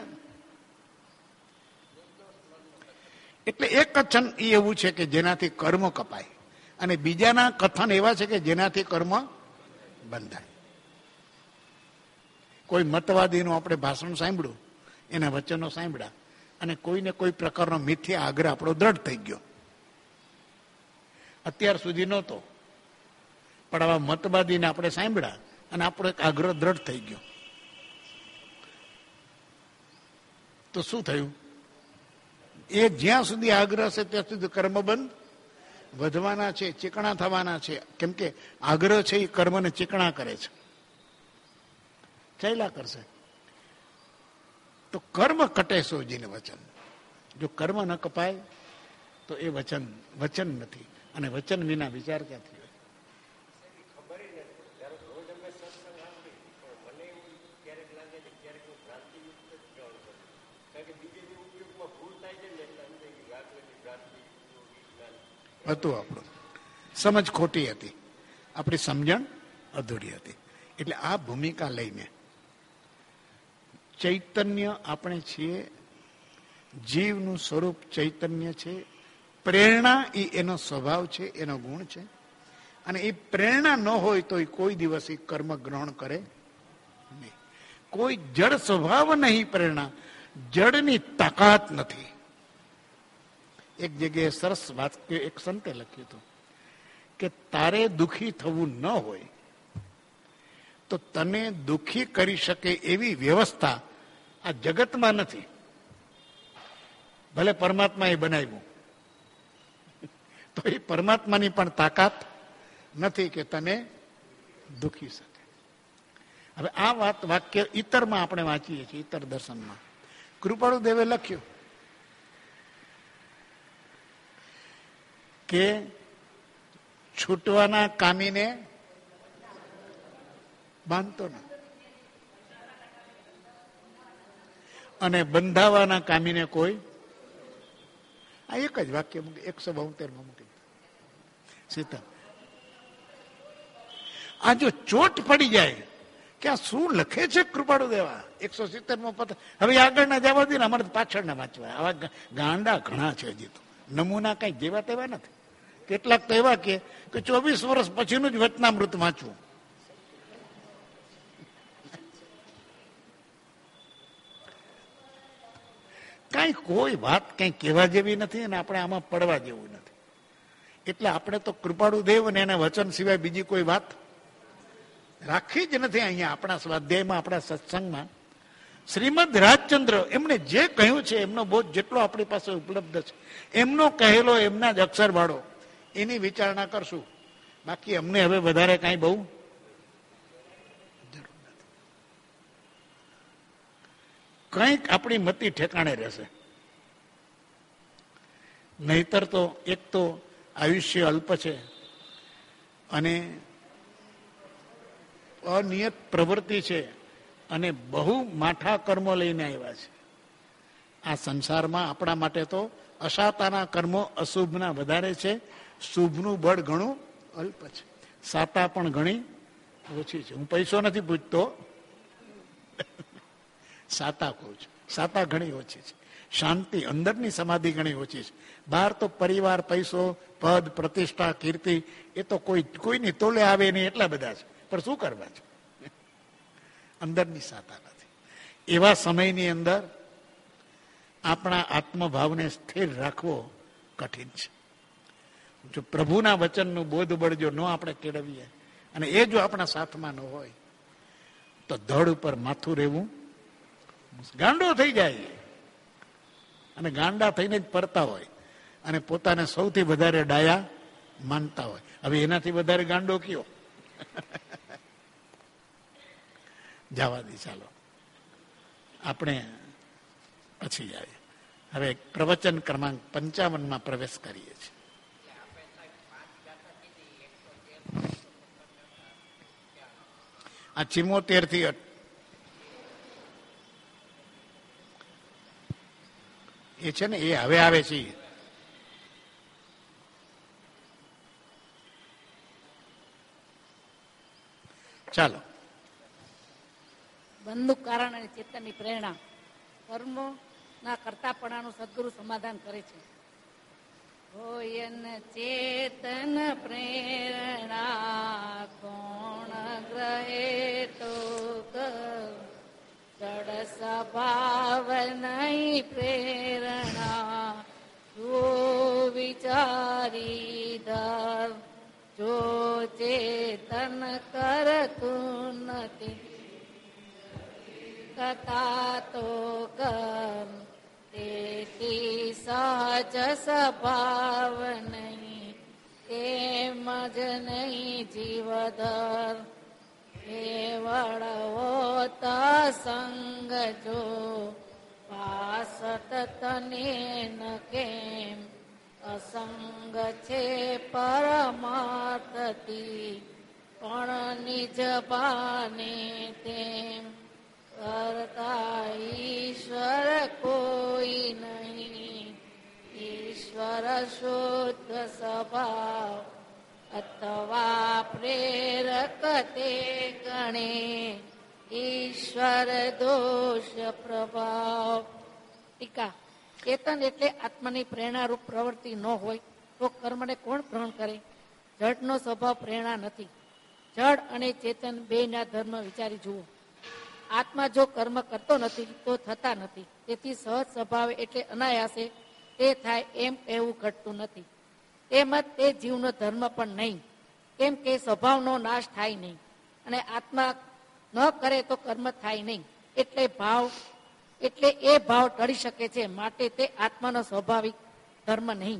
એટલે એક કથન એ એવું છે કે જેનાથી કર્મ કપાય, અને બીજાના કથન એવા છે કે જેનાથી કર્મ બંધાય. કોઈ મતવાદીનું આપણે ભાષણ સાંભળ્યું, એના વચનો સાંભળ્યા, અને કોઈને કોઈ પ્રકારનો મિથ્યા આગ્રહ આપણો દ્રઢ થઈ ગયો. અત્યાર સુધી નહોતો, પણ આવા મતવાદીને આપણે સાંભળ્યા અને આપણો એક આગ્રહ દ્રઢ થઈ ગયો. તો શું થયું? એ જ્યાં સુધી આગ્રહ છે ત્યાં સુધી કર્મબંધ વધવાના છે, ચીકણા થવાના છે. કેમ કે આગ્રહ છે એ કર્મને ચીકણા કરે છે, ચાલ્યા કરશે. તો કર્મ કટે સોજીને વચન. જો કર્મ ન કપાય તો એ વચન વચન નથી, અને વચન વિના વિચાર ક્યાંથી હોય? હતું આપણું સમજ ખોટી હતી, આપણી સમજણ અધૂરી હતી. એટલે આ ભૂમિકા લઈને ચૈતન્ય આપણે છીએ, જીવનું સ્વરૂપ ચૈતન્ય છે. પ્રેરણા એ એનો સ્વભાવ છે, એનો ગુણ છે. અને એ પ્રેરણા ન હોય તો એ કોઈ દિવસ એ કર્મ ગ્રહણ કરે નહીં. કોઈ જડ સ્વભાવ નહીં પ્રેરણા, જડની તાકાત નથી. એક જગ્યાએ સરસ વાત કે એક સંતે લખ્યું હતું કે તારે દુઃખી થવું ન હોય તો તને દુઃખી કરી શકે એવી વ્યવસ્થા આ જગતમાં નથી. ભલે પરમાત્માએ બનાવ્યું, તો એ પરમાત્માની પણ તાકાત નથી કે તને દુઃખી શકે. હવે આ વાત વાક્ય ઈતરમાં આપણે વાંચીએ છીએ, ઈતર દર્શનમાં કૃપાળુ દેવે લખ્યું કે છૂટવાના કામીને બાંધતો ન, અને બંધાવાના કામીને કોઈ. આ એક જ વાક્ય મૂકી એકસો બોતેર માં મૂકી સીતા. આ જો ચોટ પડી જાય કે આ શું લખે છે કૃપાળુ દેવા એકસો સિત્તેર માં પત્ર. હવે આગળના જવા દે ને, અમારે પાછળના વાંચવા. આવા ગાંડા ઘણા છે હજી તો, નમૂના કઈ જેવા તેવા નથી. કેટલાક તો એવા કે ચોવીસ વર્ષ પછીનું જ વચનામૃત વાંચવું. કઈ કોઈ વાત કઈ કહેવા જેવી નથી, અને આપણે આમાં પડવા જેવું નથી. એટલે આપણે તો કૃપાળુ દેવ અને એના વચન સિવાય બીજી કોઈ વાત રાખી જ નથી. અહીંયા આપણા સ્વાધ્યાયમાં, આપણા સત્સંગમાં શ્રીમદ રાજચંદ્ર એમણે જે કહ્યું છે, એમનો બોધ જેટલો આપણી પાસે ઉપલબ્ધ છે, એમનો કહેલો, એમના જ અક્ષર વાળો, એની વિચારણા કરશું. બાકી અમને હવે વધારે કઈ બહુ જરૂર નથી. કંઈક આપણી મતિ ઠેકાણે રહેશે. નહીતર તો એક તો આયુષ્ય અલ્પ છે, અને અનિયત પ્રવૃત્તિ છે, અને બહુ માઠા કર્મો લઈને આવ્યા છે આ સંસારમાં. આપણા માટે તો અસાતાના કર્મો અશુભના વધારે છે, શુભનું બળ ઘણું અલ્પ છે. સાતા પણ ઘણી ઓછી છે. હું પૈસો નથી પૂછતો, સાતા કહું છું. સાતા ઘણી ઓછી છે. શાંતિ, અંદરની સમાધિ ઘણી ઓછી છે. બહાર તો પરિવાર, પૈસો, પદ, પ્રતિષ્ઠા, કીર્તિ એ તો કોઈ કોઈની તોલે આવે નહીં, એટલા બધા છે. પણ શું કરવા છે? અંદરની સાતા નથી. એવા સમયની અંદર આપણા આત્મભાવને સ્થિર રાખવો કઠિન છે. જો પ્રભુના વચનનું બોધ બળ જો ન આપણે કેળવીએ, અને એ જો આપણા સાથમાં ન હોય, તો ધડ ઉપર માથું રહેવું ગાંડો થઈ જાય. અને ગાંડા થઈને જ ફરતા હોય, અને પોતાને સૌથી વધારે ડાયા માનતા હોય. હવે એનાથી વધારે ગાંડો કયો? જવા દે, ચાલો આપણે પછી જાય. હવે પ્રવચન ક્રમાંક પંચાવન માં પ્રવેશ કરીએ છીએ. આ ચિમોતેર થી એ છે ને એ હવે આવે છે. ચાલો. બંધનું કારણ અને ચેતનની પ્રેરણા કર્મો ના કરતાપણાનું સદગુરુ સમાધાન કરે છે. હોયન ચેતન પ્રેરણા કોણ ગ્રહે તો જડ સ્વભાવ નહીં પ્રેરણા જો વિચારી ધર જો ચેતન કરતું નથી કથા તો કર તેથી સહજ સ્વભાવ નહીં તેમ જ નહીં જીવધર કેવળવો તસંગ જો પાસત તને ન કેમ અસંગ છે પરમાર્થથી પણ નિજ બાને તેમ કરતા ઈશ્વર કોઈ નહીં ઈશ્વર શુદ્ધ સ્વભાવ અથવા પ્રેરક તે ગણે ઈશ્વર દોષ પ્રભાવ. ટીકા. ચેતન એટલે આત્માની પ્રેરણારૂપ પ્રવૃત્તિ ન હોય તો કર્મને કોણ ગ્રહણ કરે? જડનો સ્વભાવ પ્રેરણા નથી. જડ અને ચેતન બેયના ધર્મ વિચારી જુઓ. આત્મા જો કર્મ કરતો નથી તો થતા નથી. તેથી સહજ સ્વભાવે એટલે અનાયાસે તે થાય એમ કહેવું ઘટતું નથી. તેમજ તે જીવનો ધર્મ પણ નહીં, કેમ કે સ્વભાવનો નાશ થાય નહીં અને આત્મા ન કરે તો કર્મ થાય નહીં. એટલે ભાવ એટલે એ ભાવ ટળી શકે છે, માટે તે આત્માનો સ્વાભાવિક ધર્મ નહીં.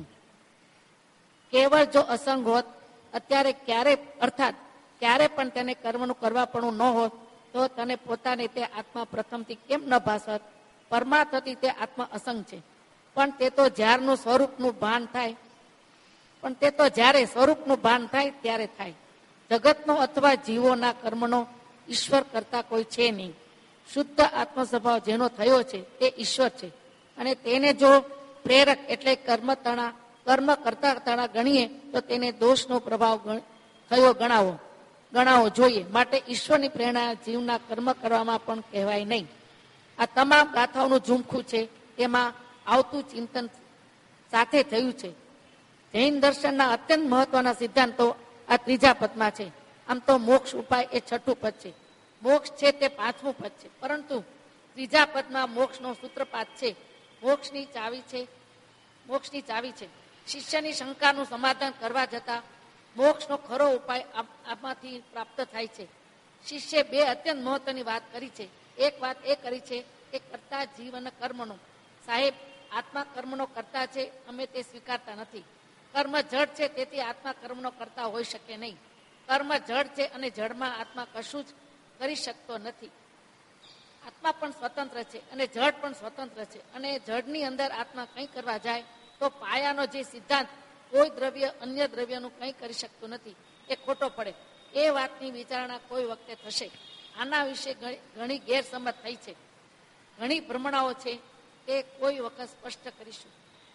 કેવળ જો અસંગ હોત અત્યારે ક્યારે અર્થાત ક્યારે પણ તેને કર્મનું કરવાપણું ન હોત તો તને પોતાને તે આત્મા પ્રથમથી કેમ ન ભાસત? પરમાર્થથી તે આત્મા અસંગ છે, પણ તે તો જ્યારનું સ્વરૂપનું ભાન થાય પણ તે તો જ્યારે સ્વરૂપનું ભાન થાય ત્યારે થાય. જગતનો અથવા જીવોના કર્મનો ઈશ્વર કરતા કોઈ છે નહીં. શુદ્ધ આત્મ સ્વભાવ જેનો થયો છે તે ઈશ્વર છે અને તેને જો પ્રેરક એટલે કર્મ તણા કર્મ કરતા તણા ગણીએ તો તેને દોષનો પ્રભાવ થયો ગણાવો ગણાવો જોઈએ. માટે ઈશ્વરની પ્રેરણા જીવના કર્મ કરવામાં પણ કહેવાય નહીં. આ તમામ ગાથાઓનું ઝુમખું છે, તેમાં આવતું ચિંતન સાથે થયું છે. જૈન દર્શનના અત્યંત મહત્વના સિદ્ધાંતો આ ત્રીજા પદમાં છે. આમ તો મોક્ષ ઉપાય એ છઠ્ઠું પદ છે, મોક્ષ છે તે પાંચમું પદ છે, પરંતુ ત્રીજા પદમાં મોક્ષનો સૂત્રપાત છે. મોક્ષની ચાવી છે મોક્ષની ચાવી છે શિષ્યની શંકાનું સમાધાન કરવા જતા મોક્ષનો ખરો ઉપાય આમાંથી પ્રાપ્ત થાય છે. શિષ્ય બે અત્યંત મહત્વની વાત કરી છે. એક વાત એ કરી છે કે કરતા જીવન કર્મનો. સાહેબ, આત્મા કર્મનો કરતા છે, અમે તે સ્વીકારતા નથી. કર્મ જડ છે, તેથી આત્મા કર્મનો કરતા હોઈ શકે નહીં. કર્મ જડ છે અને જડમાં આત્મા કશું જ કરી શકતો નથી. આત્મા પણ સ્વતંત્ર છે અને જડ પણ સ્વતંત્ર છે, અને જડની અંદર આત્મા કંઈ કરવા જાય તો પાયાનો જે સિદ્ધાંત કોઈ દ્રવ્ય અન્ય દ્રવ્યનું કંઈ કરી શકતું નથી એ ખોટો પડે. એ વાતની વિચારણા કોઈ વખતે થશે. આના વિશે ઘણી ગેરસમજ થઈ છે, ઘણી ભ્રમણાઓ છે, તે કોઈ વખત સ્પષ્ટ કરીશું.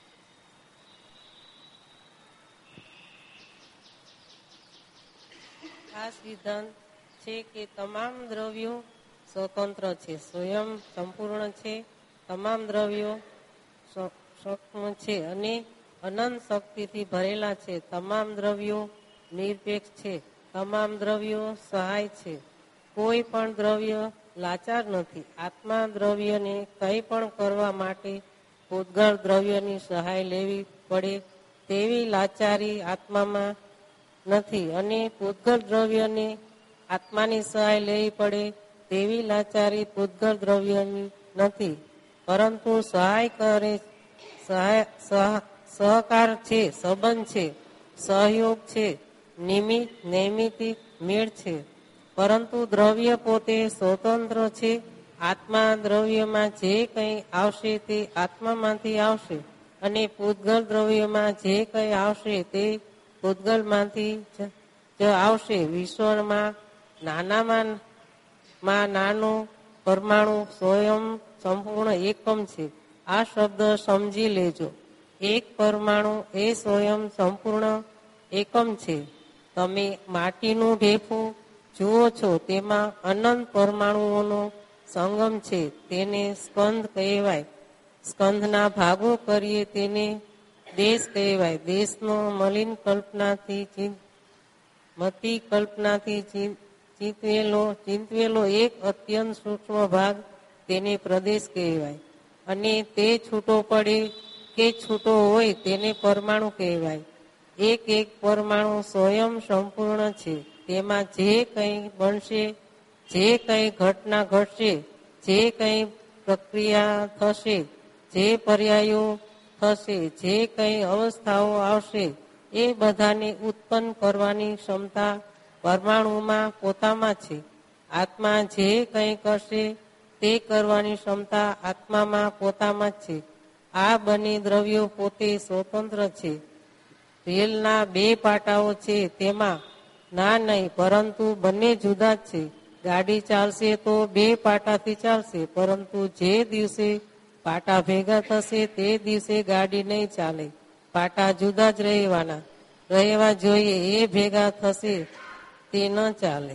આ સિદ્ધાંત છે કે તમામ દ્રવ્યો સ્વતંત્ર છે, સ્વયં સંપૂર્ણ છે. તમામ દ્રવ્યો સૂક્ષ્મ છે અને અનંત શક્તિથી ભરેલા છે. તમામ દ્રવ્યો નિરપેક્ષ છે. તમામ દ્રવ્યો સહાય છે. કોઈ પણ દ્રવ્ય લાચાર નથી. આત્મા દ્રવ્યને કંઈ પણ કરવા માટે પૂતગળ દ્રવ્યની સહાય લેવી પડે તેવી લાચારી આત્મામાં નથી, અને પૂતગળ દ્રવ્યને આત્માની સહાય લેવી પડે તેવી લાચારી પૂતગળ દ્રવ્યની નથી. પરંતુ સહાય કરે સહાય સહકાર છે, સંબંધ છે, સહયોગ છે, નિમિત્ત નૈમિતિક મેળ છે. પરંતુ દ્રવ્ય પોતે સ્વતંત્ર છે. આત્મા દ્રવ્યમાં જે કંઈ આવશે તે આત્મામાંથી આવશે, અને પૂતગળ દ્રવ્યમાં જે કંઈ આવશે તે પૂતગળમાંથી જ આવશે. વિશ્વમાં નાનામાં નાનું પરમાણુ સ્વયં સંપૂર્ણ એકમ છે. આ શબ્દ સમજી લેજો. એક પરમાણુ એ સ્વયં સંપૂર્ણ એકમ છે. તમે માટીનું ઢેફું જુઓ છો, તેમાં અનંત પરમાણુઓનો સંગમ છે. તેને સ્કંદ કહેવાય. સ્કંદના ભાગો કરીએ તેને દેશ કહેવાય. દેશનો મલિન કલ્પનાથી મતિ કલ્પનાથી ચિંતવેલો ચિંતવેલો એક અત્યંત સૂક્ષ્મ ભાગ તેને પ્રદેશ કહેવાય. અને તે છૂટો પડે કે છૂટો હોય તેને પરમાણુ કહેવાય. એક એક પરમાણુ સ્વયં સંપૂર્ણ છે. તેમાં જે કંઈ બનશે, જે કંઈ ઘટના ઘટશે, જે કંઈ પ્રક્રિયા થશે, જે પર્યાયો થશે, જે કંઈ અવસ્થાઓ આવશે, એ બધાને ઉત્પન્ન કરવાની ક્ષમતા પરમાણુમાં પોતામાં છે. આત્મા જે કંઈ કરશે તે કરવાની ક્ષમતા આત્મામાં પોતામાં જ છે. આ બંને દ્રવ્યો પોતે સ્વતંત્ર છે. રેલના બે પાટાઓ છે, તેમાં ના નહીં, પરંતુ બંને જુદા જ છે. ગાડી ચાલશે તો બે પાટાથી ચાલશે, પરંતુ જે દિવસે પાટા ભેગા થશે તે દિવસે ગાડી નહીં ચાલે. પાટા જુદા જ રહેવાના રહેવા જોઈએ. એ ભેગા થશે તે ન ચાલે.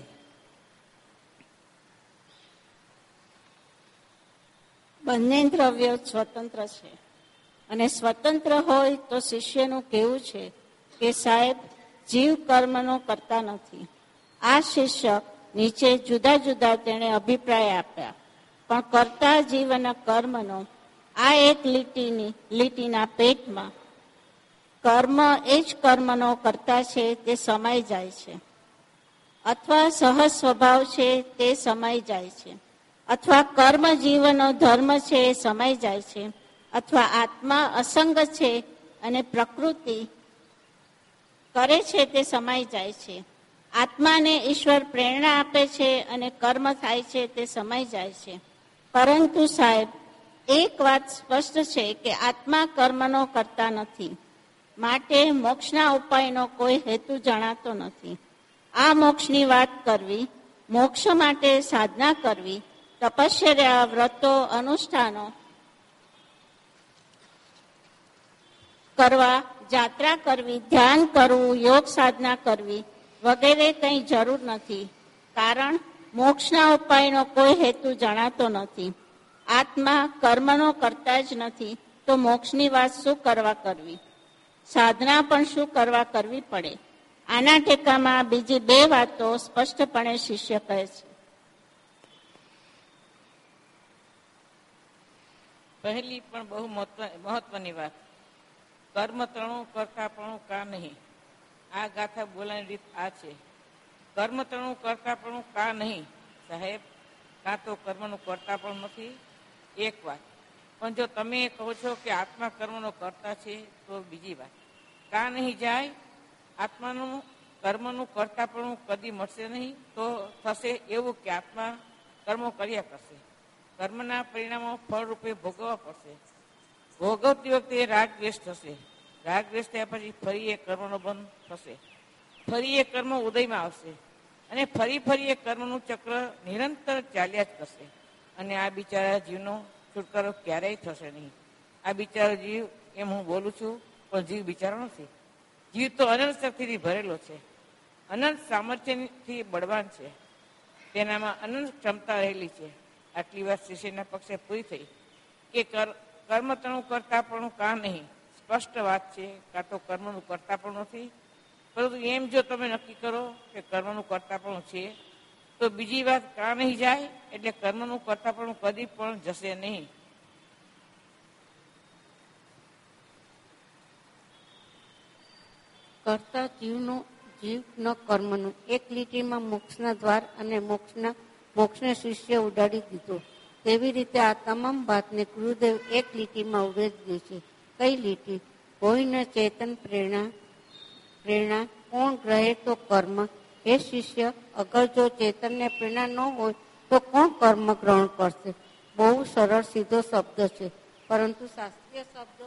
બંને દ્રવ્યો સ્વતંત્ર છે, અને સ્વતંત્ર હોય તો શિષ્યનું કહેવું છે કે સાહેબ, જીવ કર્મનો કરતા નથી. આ શિષ્ય નીચે જુદા જુદા તેણે અભિપ્રાય આપ્યા, પણ કરતા જીવ અને કર્મનો આ એક લીટીની લીટીના પેટમાં કર્મ એ જ કર્મનો કરતા છે તે સમાઈ જાય છે, અથવા સહજ સ્વભાવ છે તે સમાઈ જાય છે, અથવા કર્મ જીવનો ધર્મ છે એ સમાઈ જાય છે, અથવા આત્મા અસંગ છે અને પ્રકૃતિ કરે છે તે સમાઈ જાય છે. આત્માને ઈશ્વર પ્રેરણા આપે છે અને કર્મ થાય છે તે સમાઈ જાય છે. પરંતુ સાહેબ, એક વાત સ્પષ્ટ છે કે આત્મા કર્મનો કરતા નથી, માટે મોક્ષના ઉપાયનો કોઈ હેતુ જણાતો નથી. આ મોક્ષની વાત કરવી, મોક્ષ માટે સાધના કરવી, તપશ્ચર્યા, વ્રતો, અનુષ્ઠાનો કરવા, જાત્રા કરવી, ધ્યાન કરવું, યોગ સાધના કરવી વગેરે કંઈ જરૂર નથી, કારણ મોક્ષના ઉપાયનો કોઈ હેતુ જણાતો નથી. આત્મા કર્મનો કરતા જ નથી તો મોક્ષની વાત શું કરવા કરવી? સાધના પણ શું કરવા કરવી પડે? આના ટેકામાં બીજી બે વાતો સ્પષ્ટપણે શિષ્ય કહે છે. પહેલી પણ બહુ મહત્વની વાત, કર્મ તણું કરતાપણું કા નહીં. આ ગાથા બોલાની રીત આ છે. કર્મ તણું કરતાપણું કા નહીં? સાહેબ, કાં તો કર્મનું કરતાપણું નથી, એક વાત. પણ જો તમે કહો છો કે આત્મા કર્મનો કરતા છે તો બીજી વાત. કા નહીં જાય? આત્માનું કર્મનું કરતાપણું કદી મળશે નહીં. તો થશે એવું કે આત્મા કર્મો કર્યા કરશે, કર્મના પરિણામો ફળ રૂપે ભોગવવા પડશે. ભોગવતી વખતે રાગ દ્વેષ થશે. રાગ દ્વેષ થયા પછી ફરી એ કર્મનો બંધ થશે, ફરી એ કર્મ ઉદયમાં આવશે, અને ફરી ફરી એ કર્મનું ચક્ર નિરંતર ચાલ્યા જ કરશે. અને આ બિચારા જીવનો છુટકારો ક્યારેય થશે નહીં. આ બિચારો જીવ, એમ હું બોલું છું, પણ જીવ બિચારો નથી. જીવ તો અનંત શક્તિથી ભરેલો છે, અનંત સામર્થ્યથી બળવાન છે, તેનામાં અનંત ક્ષમતા રહેલી છે. આટલી વાત શિષ્યના પક્ષે પૂરી થઈ કે કર્મ તણું કરતા પણ કાં નહીં. સ્પષ્ટ વાત છે, કાં તો કર્મનું કરતા પણ નથી, પરંતુ એમ જો તમે નક્કી કરો કે કર્મનું કરતા પણ છે તો બીજી વાત કાં નહીં જાય, એટલે કર્મનું કરતા પણ કદી પણ જશે નહીં. કરતા જીવનો જીવ ન કર્મનું એક લીટીમાં મોક્ષના દ્વાર અને મોક્ષના મોક્ષને શિષ્ય ઉડાડી દીધો. તેવી રીતે આ તમામ વાતને ગુરુદેવ એક લીટીમાં ઉડેરી દે છે. કઈ લીટી? કોઈને ચેતન પ્રેરણા પ્રેરણા કોણ ગ્રહે તો કર્મ. હે શિષ્ય, અગર જો ચેતનને પ્રેરણા ન હોય તો કોણ કર્મ ગ્રહણ કરશે? બહુ સરળ સીધો શબ્દ છે, પરંતુ શાસ્ત્રીય શબ્દો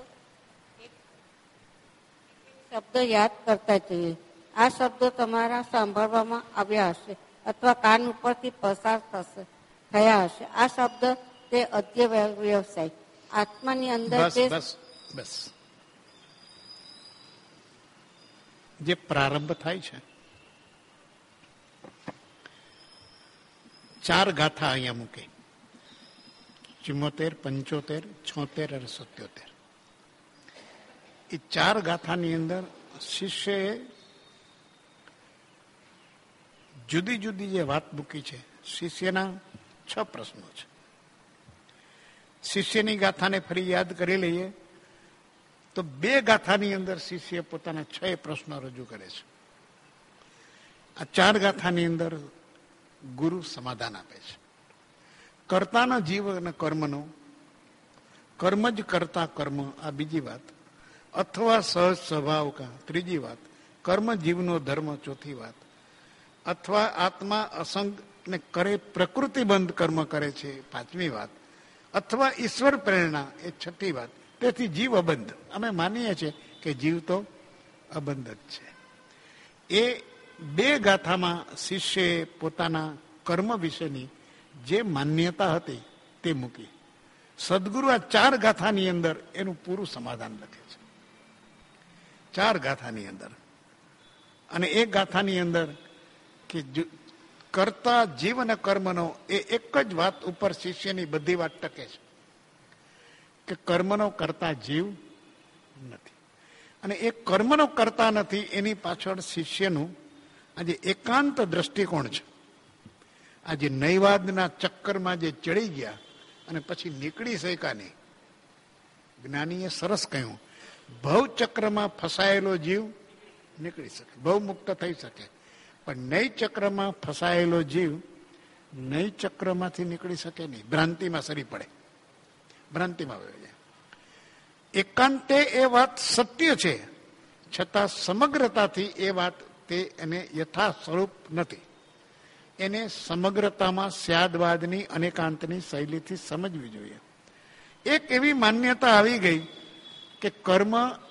શબ્દ યાદ કરતા જઈએ. આ શબ્દો તમારા સાંભળવામાં આવ્યા હશે અથવા કાન ઉપરથી પસાર થશે થયા હશે. આ શબ્દ તે અધ્ય વ્યવસાય આત્માની અંદર બસ જે બસ બસ જે પ્રારંભ થાય છે, ચાર ગાથા અહીંયા મૂકે, ચુમ્મોતેર, પંચોતેર, છોતેર અને સત્યોતેર. એ ચાર ગાથાની અંદર શિષ્યએ જુદી જુદી જે વાત મૂકી છે, શિષ્યના છ પ્રશ્નો છે. શિષ્યની ગાથાને ફરી યાદ કરી લઈએ તો બે ગાથાની અંદર શિષ્ય પોતાના છ પ્રશ્નો રજૂ કરે છે. આ ચાર ગાથાની અંદર ગુરુ સમાધાન આપે છે. કર્તાના જીવ અને કર્મનો, કર્મ જ કરતા કર્મ આ બીજી વાત, અથવા સહજ સ્વભાવ કા ત્રીજી વાત, કર્મ જીવનો ધર્મ ચોથી વાત, અથવા આત્મા અસંગ ને કરે પ્રકૃતિબંધ કર્મ કરે છે પાંચમી વાત, અથવા ઈશ્વર પ્રેરણા એ છઠ્ઠી વાત. તેથી જીવ અબંધ. અમે માનીએ છીએ કે જીવ તો અબંધ જ છે. એ બે ગાથામાં શિષ્યએ પોતાના કર્મ વિશેની જે માન્યતા હતી તે મૂકી. સદગુરુ આ ચાર ગાથાની અંદર એનું પૂરું સમાધાન લખે છે, ચાર ગાથાની અંદર. અને એક ગાથાની અંદર કે કરતા જીવ અને કર્મનો એ એક જ વાત ઉપર શિષ્યની બધી વાત ટકે છે કે કર્મનો કરતા જીવ નથી. અને એ કર્મનો કરતા નથી એની પાછળ શિષ્યનું આજે એકાંત દ્રષ્ટિકોણ છે. આજે નૈવાદના ચક્કરમાં જે ચડી ગયા અને પછી નીકળી શક્યા નહીં. જ્ઞાનીએ સરસ કહ્યું, ભવચક્રમાં ફસાયેલો જીવ નીકળી શકે, ભવમુક્ત થઈ શકે, પણ નૈ ચક્રમાં ફસાયેલો જીવ નૈ ચક્રમાંથી નીકળી શકે નહીં, ભ્રાંતિમાં સરી પડે, ભ્રાંતિમાં વહી જાય. એકાંતે એ વાત સત્ય છે, છતાં સમગ્રતાથી એ વાત તે એને યથા સ્વરૂપ નથી. એને સમગ્રતામાં સ્યાદવાદની અનેકાંતની શૈલીથી સમજવી જોઈએ. એક એવી માન્યતા આવી ગઈ કે કર્મ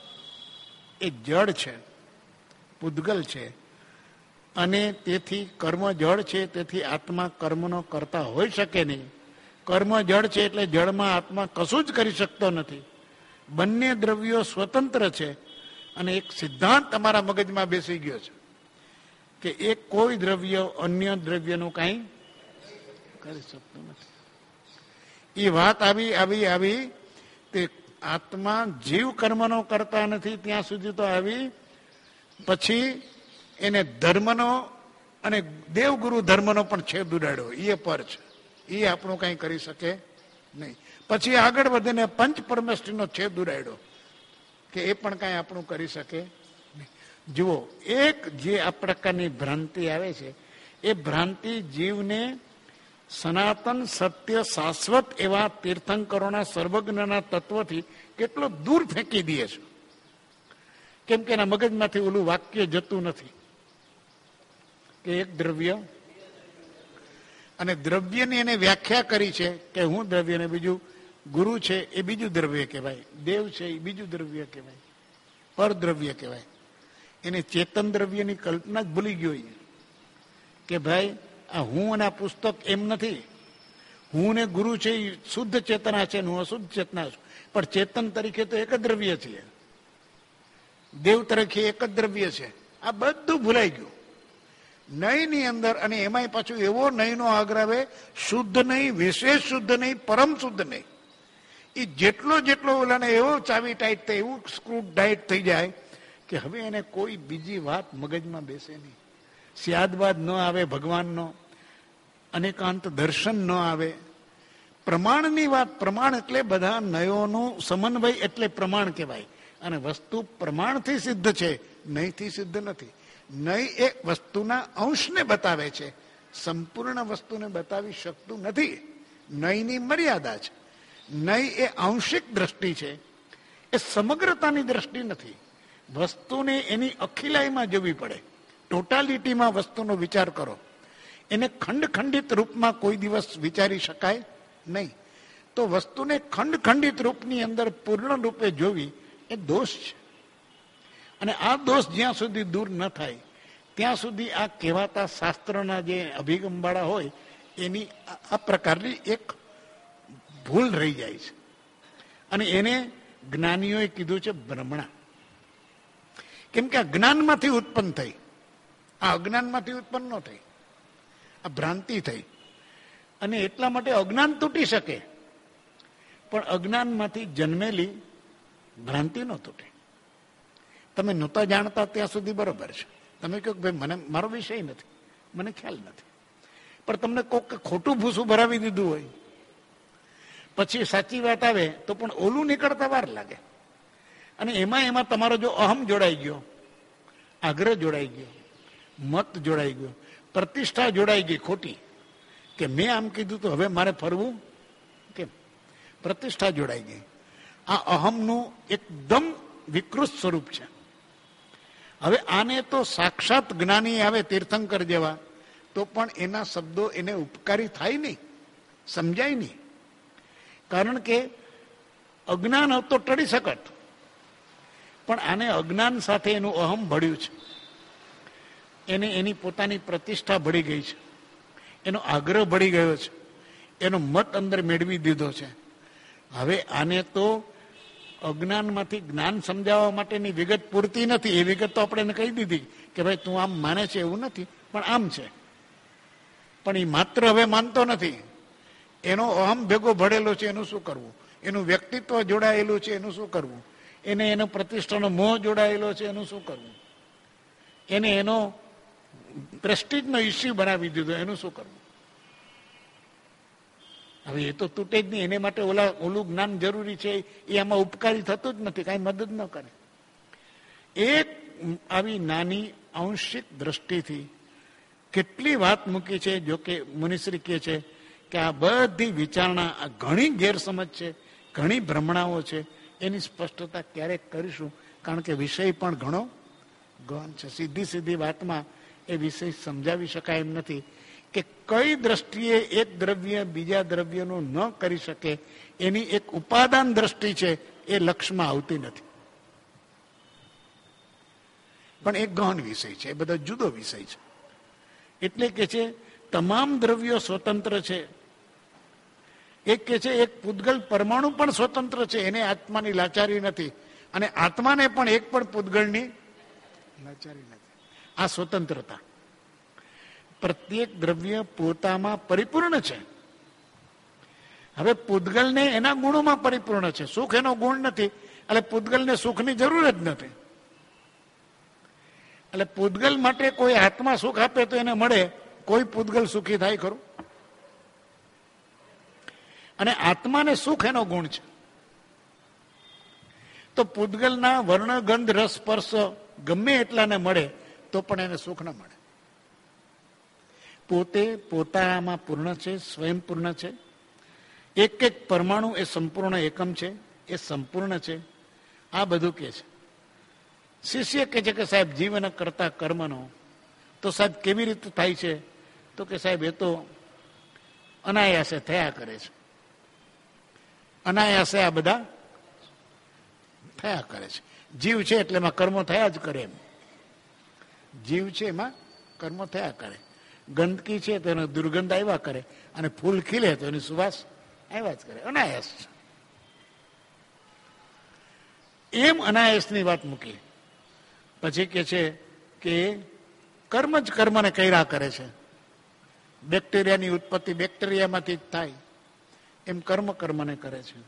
એ જડ છે, પૂદગલ છે, અને તેથી કર્મ જળ છે, તેથી આત્મા કર્મનો કરતા હોઈ શકે નહીં. કર્મ જળ છે એટલે જળમાં આત્મા કશું જ કરી શકતો નથી. બંને દ્રવ્યો સ્વતંત્ર છે. અને એક સિદ્ધાંત તમારા મગજમાં બેસી ગયો છે કે એક કોઈ દ્રવ્ય અન્ય દ્રવ્યનું કાંઈ કરી શકતું નથી. એ વાત આવી આવી આવી તે આત્મા જીવ કર્મનો કરતા નથી ત્યાં સુધી તો આવી. પછી એને ધર્મનો અને દેવગુરુ ધર્મનો પણ છેદ ઉડાડ્યો, એ પર છે, એ આપણું કંઈ કરી શકે નહીં. પછી આગળ વધીને પંચ પરમેષ્ઠીનો છેદ ઉડાડ્યો કે એ પણ કાંઈ આપણું કરી શકે નહીં. જુઓ, એક જે આ પ્રકારની ભ્રાંતિ આવે છે, એ ભ્રાંતિ જીવને સનાતન સત્ય શાશ્વત એવા તીર્થંકરોના સર્વજ્ઞના તત્વથી કેટલો દૂર ફેંકી દે છે. કેમ કે એના મગજમાંથી ઓલું વાક્ય જતું નથી કે એક દ્રવ્ય, અને દ્રવ્યની એને વ્યાખ્યા કરી છે કે હું દ્રવ્ય ને બીજું ગુરુ છે એ બીજું દ્રવ્ય કહેવાય, દેવ છે એ બીજું દ્રવ્ય કહેવાય, પરદ્રવ્ય કહેવાય. એને ચેતન દ્રવ્યની કલ્પના જ ભૂલી ગયો કે ભાઈ આ હું અને આ પુસ્તક એમ નથી. હું ને ગુરુ છે એ શુદ્ધ ચેતના છે, હું અશુદ્ધ ચેતના છું, પણ ચેતન તરીકે તો એક જ દ્રવ્ય છે, દેવ તરીકે એક જ દ્રવ્ય છે. આ બધું ભૂલાઈ ગયું નયની અંદર. અને એમાંય પાછું એવો નયનો આગ્રહ, શુદ્ધ નહીં, વિશેષ શુદ્ધ નહીં, પરમ શુદ્ધ નહીં. એ જેટલો જેટલો ઓલાને એવો ચાવી ટાઈટ થાય, એવું સ્ક્રૂ ટાઈટ થઈ જાય કે હવે એને કોઈ બીજી વાત મગજમાં બેસે નહીં. સ્યાદવાદ ન આવે ભગવાનનો, અનેકાંત દર્શન ન આવે, પ્રમાણની વાત. પ્રમાણ એટલે બધા નયોનું સમન્વય એટલે પ્રમાણ કહેવાય. અને વસ્તુ પ્રમાણથી સિદ્ધ છે, નહીંથી સિદ્ધ નથી. નહીં એ વસ્તુના અંશને બતાવે છે, સંપૂર્ણ વસ્તુને બતાવી શકતું નથી. નહીંની મર્યાદા છે. નહીં એ આંશિક દ્રષ્ટિ છે, એ સમગ્રતાની દ્રષ્ટિ નથી. વસ્તુને એની અખિલાઈમાં જોવી પડે, ટોટાલિટીમાં વસ્તુનો વિચાર કરો. એને ખંડ ખંડિત રૂપમાં કોઈ દિવસ વિચારી શકાય નહીં. તો વસ્તુને ખંડ ખંડિત રૂપની અંદર પૂર્ણ રૂપે જોવી એ દોષ છે. અને આ દોષ જ્યાં સુધી દૂર ન થાય ત્યાં સુધી આ કહેવાતા શાસ્ત્રના જે અભિગમવાળા હોય એની આ પ્રકારની એક ભૂલ રહી જાય છે. અને એને જ્ઞાનીઓએ કીધું છે ભ્રમણા. કેમ કે આ જ્ઞાનમાંથી ઉત્પન્ન થઈ, આ અજ્ઞાનમાંથી ઉત્પન્ન ન થઈ, આ ભ્રાંતિ થઈ. અને એટલા માટે અજ્ઞાન તૂટી શકે, પણ અજ્ઞાનમાંથી જન્મેલી ભ્રાંતિ ન તૂટે. તમે નહોતા જાણતા ત્યાં સુધી બરોબર છે, તમે કહો કે ભાઈ મને મારો વિષય નથી, મને ખ્યાલ નથી, પણ તમને કોઈક ખોટું ભૂસું ભરાવી દીધું હોય, પછી સાચી વાત આવે તો પણ ઓલું નીકળતા વાર લાગે. અને એમાં એમાં તમારો જો અહમ જોડાઈ ગયો, આગ્રહ જોડાઈ ગયો, મત જોડાઈ ગયો, પ્રતિષ્ઠા જોડાઈ ગઈ ખોટી, કે મેં આમ કીધું તો હવે મારે ફરવું કેમ, પ્રતિષ્ઠા જોડાઈ ગઈ. આ અહમનું એકદમ વિકૃત સ્વરૂપ છે. હવે આને તો સાક્ષાત જ્ઞાની આવે તીર્થંકર જેવા તો પણ એના શબ્દો એને ઉપકારી થાય નહીં, સમજાય નહીં. કારણ કે અજ્ઞાન તો ટળી શકત, પણ આને અજ્ઞાન સાથે એનું અહમ ભળ્યું છે, એને એની પોતાની પ્રતિષ્ઠા ભળી ગઈ છે, એનો આગ્રહ ભળી ગયો છે, એનો મત અંદર મેળવી દીધો છે. હવે આને તો અજ્ઞાનમાંથી જ્ઞાન સમજાવવા માટેની વિગત પૂરતી નથી. એ વિગત તો આપણે એને કહી દીધી કે ભાઈ તું આમ માને છે એવું નથી, પણ આમ છે. પણ એ માત્ર હવે માનતો નથી, એનો અહમ ભેગો ભળેલો છે, એનું શું કરવું? એનું વ્યક્તિત્વ જોડાયેલું છે, એનું શું કરવું? એને એનો પ્રતિષ્ઠાનો મોહ જોડાયેલો છે, એનું શું કરવું? એને એનો પ્રેસ્ટીજનો ઇસ્યુ બનાવી દીધો, એનું શું કરવું? હવે એ તો તૂટે જ નહીં. એને માટે ઓલા ઓલું જ્ઞાન જરૂરી છે, એ આમાં ઉપકારી થતું જ નથી, કાંઈ મદદ ન કરે. એક આવી નાની આંશિક દ્રષ્ટિથી કેટલી વાત મૂકી છે. જો કે મુનિશ્રી કહે છે કે આ બધી વિચારણા, આ ઘણી ગેરસમજ છે, ઘણી ભ્રમણાઓ છે, એની સ્પષ્ટતા ક્યારેક કરીશું, કારણ કે વિષય પણ ઘણો ગહન છે. સીધી સીધી વાતમાં એ વિષય સમજાવી શકાય એમ નથી કે કઈ દ્રષ્ટિએ એક દ્રવ્ય બીજા દ્રવ્યનું ન કરી શકે, એની એક ઉપાદાન દ્રષ્ટિ છે, એ લક્ષમાં આવતી નથી. પણ એક ગહન વિષય છે, એ બધો જુદો વિષય છે. એટલે કે છે તમામ દ્રવ્યો સ્વતંત્ર છે. એક કે છે એક પૂતગલ પરમાણુ પણ સ્વતંત્ર છે, એને આત્માની લાચારી નથી, અને આત્માને પણ એક પણ પૂતગળની લાચારી નથી. આ સ્વતંત્રતા. પ્રત્યેક દ્રવ્ય પોતામાં પરિપૂર્ણ છે. હવે પૂતગલને એના ગુણોમાં પરિપૂર્ણ છે, સુખ એનો ગુણ નથી, એટલે પૂતગલને સુખની જરૂર જ નથી. એટલે પૂતગલ માટે કોઈ આત્મા સુખ આપે તો એને મળે, કોઈ પૂતગલ સુખી થાય ખરું? અને આત્માને સુખ એનો ગુણ છે. તો પૂતગલના વર્ણ ગંધ રસ સ્પર્શ ગમે એટલાને મળે તો પણ એને સુખ ન મળે. પોતે પોતામાં પૂર્ણ છે, સ્વયં પૂર્ણ છે. એક એક પરમાણુ એ સંપૂર્ણ એકમ છે, એ સંપૂર્ણ છે. આ બધું કે છે. શિષ્ય કે છે કે સાહેબ જીવન કરતા કર્મનો તો સાહેબ કેવી રીતે થાય છે? તો કે સાહેબ એ તો અનાયાસે થયા કરે છે. અનાયાસે આ બધા થયા કરે છે. જીવ છે એટલે એમાં કર્મો થયા જ કરે. એમ જીવ છે એમાં કર્મો થયા કરે. ગંદકી છે તો એનો દુર્ગંધ આવ્યા કરે, અને ફૂલ ખીલે તો એની સુવાસ આવ્યા જ કરે. અનાયાસ છે. એમ અનાયાસની વાત મૂકી. પછી કે છે કે કર્મ જ કર્મને કર્યા કરે છે. બેક્ટેરિયાની ઉત્પત્તિ બેક્ટેરિયામાંથી જ થાય, એમ કર્મ કર્મને કરે છે.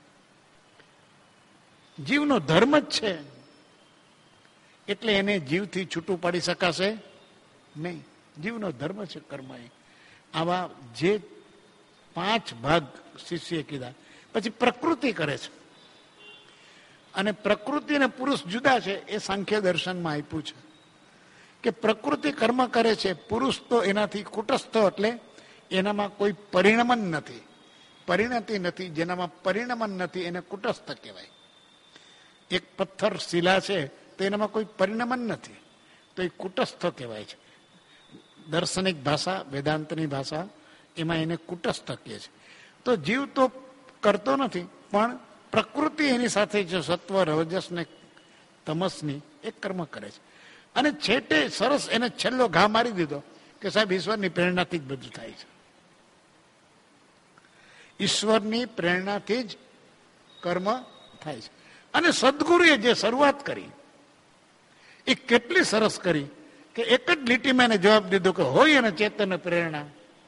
જીવનો ધર્મ જ છે, એટલે એને જીવથી છૂટું પાડી શકાશે નહીં. જીવનો ધર્મ છે કર્મ. એ આવા જે પાંચ ભાગ શિષ્યએ કીધા. પછી પ્રકૃતિ કરે છે, અને પ્રકૃતિ અને પુરુષ જુદા છે, એ સાંખ્ય દર્શનમાં આપ્યું છે કે પ્રકૃતિ કર્મ કરે છે, પુરુષ તો એનાથી કુટસ્થ, એટલે એનામાં કોઈ પરિણમન નથી, પરિણતિ નથી. જેનામાં પરિણમન નથી એને કુટસ્થ કહેવાય. એક પથ્થર શિલા છે તો એનામાં કોઈ પરિણમન નથી, તો એ કુટસ્થ કહેવાય છે. દર્શનિક ભાષા, વેદાંતની ભાષા, એમાં એને કુટસ્થ કહે છે. તો જીવ તો કરતો નથી, પણ પ્રકૃતિ એની સાથે છે, સત્વ રજસ ને તમસની એક કર્મ કરે છે. અને છેટે સરસ એને છેલ્લો ઘા મારી દીધો કે સાહેબ ઈશ્વરની પ્રેરણાથી જ બધું થાય છે. ઈશ્વરની પ્રેરણાથી જ કર્મ થાય છે. અને સદગુરુએ જે શરૂઆત કરી એ કેટલી સરસ કરી કે એક જ લીટીમાં એને જવાબ દીધો કે હોય અને ચેતન પ્રેરણા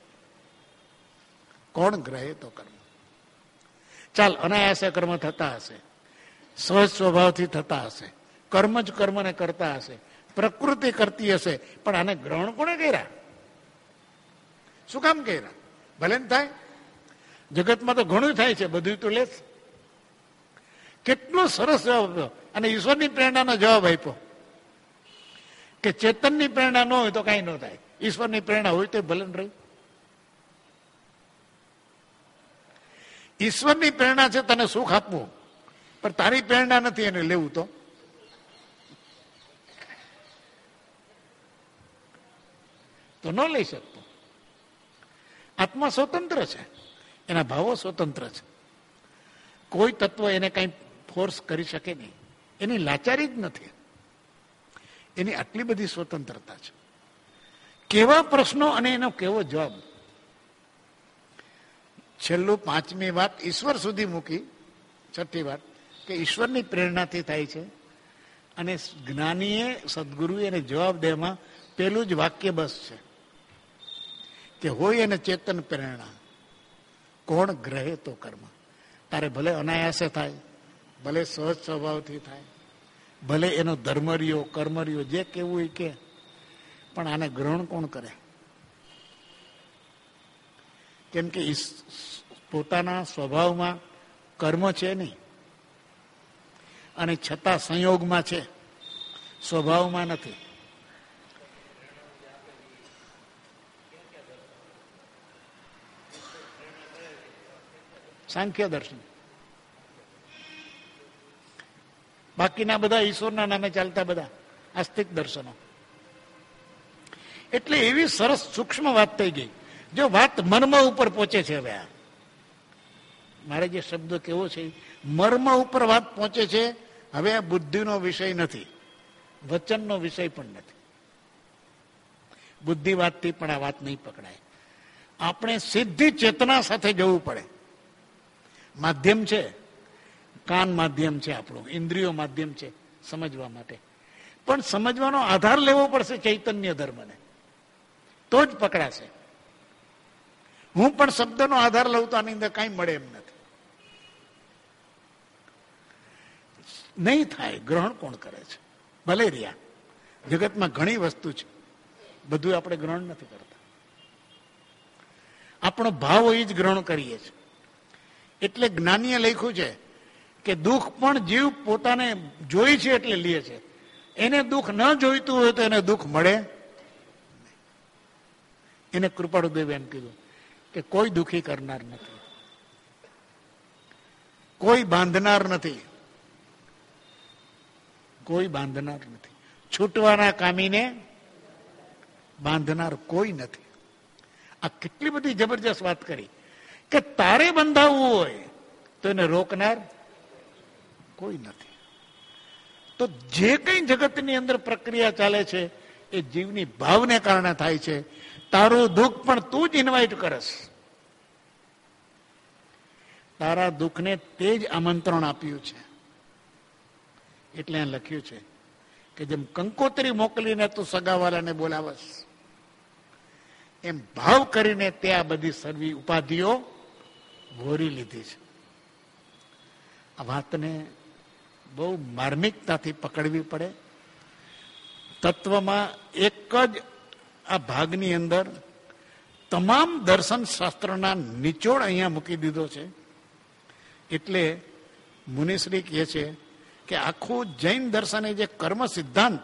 કોણ ગ્રહે તો કર્મ. ચાલ, અનાયાસે કર્મ થતા હશે, સહજ સ્વભાવથી થતા હશે, કર્મ જ કર્મને કરતા હશે, પ્રકૃતિ કરતી હશે, પણ આને ગ્રહણ કોણે કર્યા? શું કામ કર્યા? ભલે ને થાય, જગતમાં તો ઘણું થાય છે, બધું તો લેસ. કેટલો સરસ જવાબ આપ્યો. અને ઈશ્વરની પ્રેરણાનો જવાબ આપ્યો કે ચેતનની પ્રેરણા ન હોય તો કઈ ન થાય, ઈશ્વરની પ્રેરણા હોય તો ભલે ને રહી. ઈશ્વરની પ્રેરણા છે તને સુખ આપવું, પણ તારી પ્રેરણા નથી એને લેવું તો તો ન લઈ શકતો. આત્મા સ્વતંત્ર છે, એના ભાવો સ્વતંત્ર છે, કોઈ તત્વ એને કઈ ફોર્સ કરી શકે નહીં, એની લાચારી જ નથી, એની આટલી બધી સ્વતંત્રતા છે. કેવા પ્રશ્નો અને એનો કેવો જવાબ. છેલ્લું પાંચમી વાત ઈશ્વર સુધી મૂકી, છઠ્ઠી વાત કે ઈશ્વરની પ્રેરણાથી થાય છે. અને જ્ઞાનીએ સદગુરુએ એને જવાબ દેવામાં પેલું જ વાક્ય બસ છે કે હોય એને ચેતન પ્રેરણા કોણ ગ્રહે તો કર્મ. તારે ભલે અનાયાસે થાય, ભલે સહજ સ્વભાવથી થાય, ભલે એનો ધર્મર્યો કર્મર્યો જે કેવું એ કે, પણ આને ગ્રહણ કોણ કરે? કેમ કે પોતાના સ્વભાવમાં કર્મ છે નહીં, અને છતાં સંયોગમાં છે, સ્વભાવમાં નથી. સાંખ્ય દર્શન, બાકીના બધા ઈશ્વરના નામે ચાલતા બધા આસ્તિક દર્શનો. એટલે એવી સરસ સૂક્ષ્મ વાત થઈ ગઈ. જો વાત મર્મ ઉપર પહોંચે છે, હવે આ મારે જે શબ્દ કેવો છે, મર્મ ઉપર વાત પહોંચે છે. હવે આ બુદ્ધિનો વિષય નથી, વચનનો વિષય પણ નથી. બુદ્ધિ વાતથી પણ આ વાત નહીં પકડાય. આપણે સીધી ચેતના સાથે જવું પડે. માધ્યમ છે, કાન માધ્યમ છે, આપણું ઇન્દ્રિયો માધ્યમ છે સમજવા માટે, પણ સમજવાનો આધાર લેવો પડશે ચૈતન્ય ધર્મને, તો જ પકડાશે. હું પણ શબ્દનો આધાર લઉં તો આની અંદર કઈ મળે એમ નથી. નહીં થાય. ગ્રહણ કોણ કરે છે? ભલે રહ્યા જગતમાં ઘણી વસ્તુ છે, બધું આપણે ગ્રહણ નથી કરતા. આપણો ભાવ એ જ ગ્રહણ કરીએ છીએ. એટલે જ્ઞાનીએ લખ્યું છે કે દુઃખ પણ જીવ પોતાને જોઈ છે એટલે લે છે. એને દુઃખ ન જોઈતું હોય તો એને દુઃખ મળે. એને કૃપાળુદેવે એમ કીધું કે કોઈ દુઃખી કરનાર નથી, કોઈ બાંધનાર નથી, કોઈ બાંધનાર નથી. છૂટવાના કામીને બાંધનાર કોઈ નથી. આ કેટલી બધી જબરજસ્ત વાત કરી કે તારે બંધાવવું હોય તો એને રોકનાર કોઈ નથી. તો જે કઈ જગતની અંદર પ્રક્રિયા ચાલે છે એ જીવની ભાવને કારણે થાય છે. તારું દુઃખ પણ તું જ ઇન્વાઇટ કરસ. તારા દુઃખને તે જ આમંત્રણ આપ્યું છે. એટલે આ લખ્યું છે કે જેમ કંકોત્રી મોકલીને તું સગાવાલાને બોલાવસ, એમ ભાવ કરીને તે આ બધી સર્વી ઉપાધિઓ ભોરી લીધી છે. આ વાતને બહુ માર્મિકતાથી પકડવી પડે. તત્વમાં એક જ આ ભાગની અંદર તમામ દર્શન શાસ્ત્રના નિચોડ અહીંયા મૂકી દીધો છે. એટલે મુનિશ્રી કહે છે કે આખું જૈન દર્શને જે કર્મ સિદ્ધાંત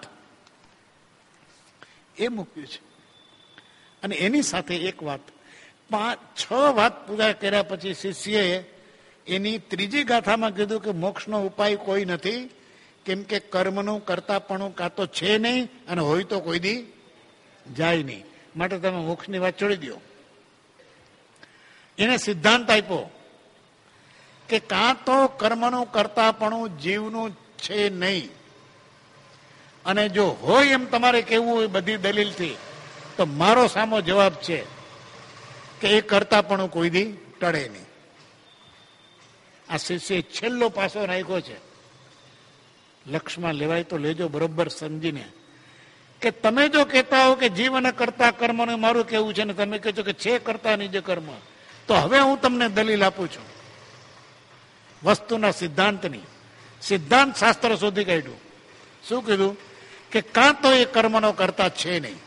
એ મૂક્યું છે. અને એની સાથે એક વાત, પાંચ છ વાત પૂરા કર્યા પછી શિષ્યએ એની ત્રીજી ગાથામાં કીધું કે મોક્ષનો ઉપાય કોઈ નથી, કેમ કે કર્મનું કરતાપણું કાં તો છે નહીં અને હોય તો કોઈ દી જાય નહીં, માટે તમે મોક્ષની વાત છોડી દો. એને સિદ્ધાંત આપ્યો કે કાં તો કર્મનું કરતાપણું જીવનું છે નહીં, અને જો હોય એમ તમારે કેવું હોય બધી દલીલથી, તો મારો સામો જવાબ છે કે એ કરતાપણું કોઈ દી ટળે નહીં. આ શિષ્ય છેલ્લો પાસો રાખ્યો છે. લક્ષમાં લેવાય તો લેજો બરોબર સમજીને, કે તમે જો કહેતા હો કે જીવન કરતા કર્મનું મારું કેવું છે ને તમે કહો છો કે છે કરતા નિજ કર્મ, તો હવે હું તમને દલીલ આપું છું વસ્તુના સિદ્ધાંતની. સિદ્ધાંત શાસ્ત્ર શોધી કાઢ્યું. શું કીધું? કે કાં તો એ કર્મનો કરતા છે નહીં,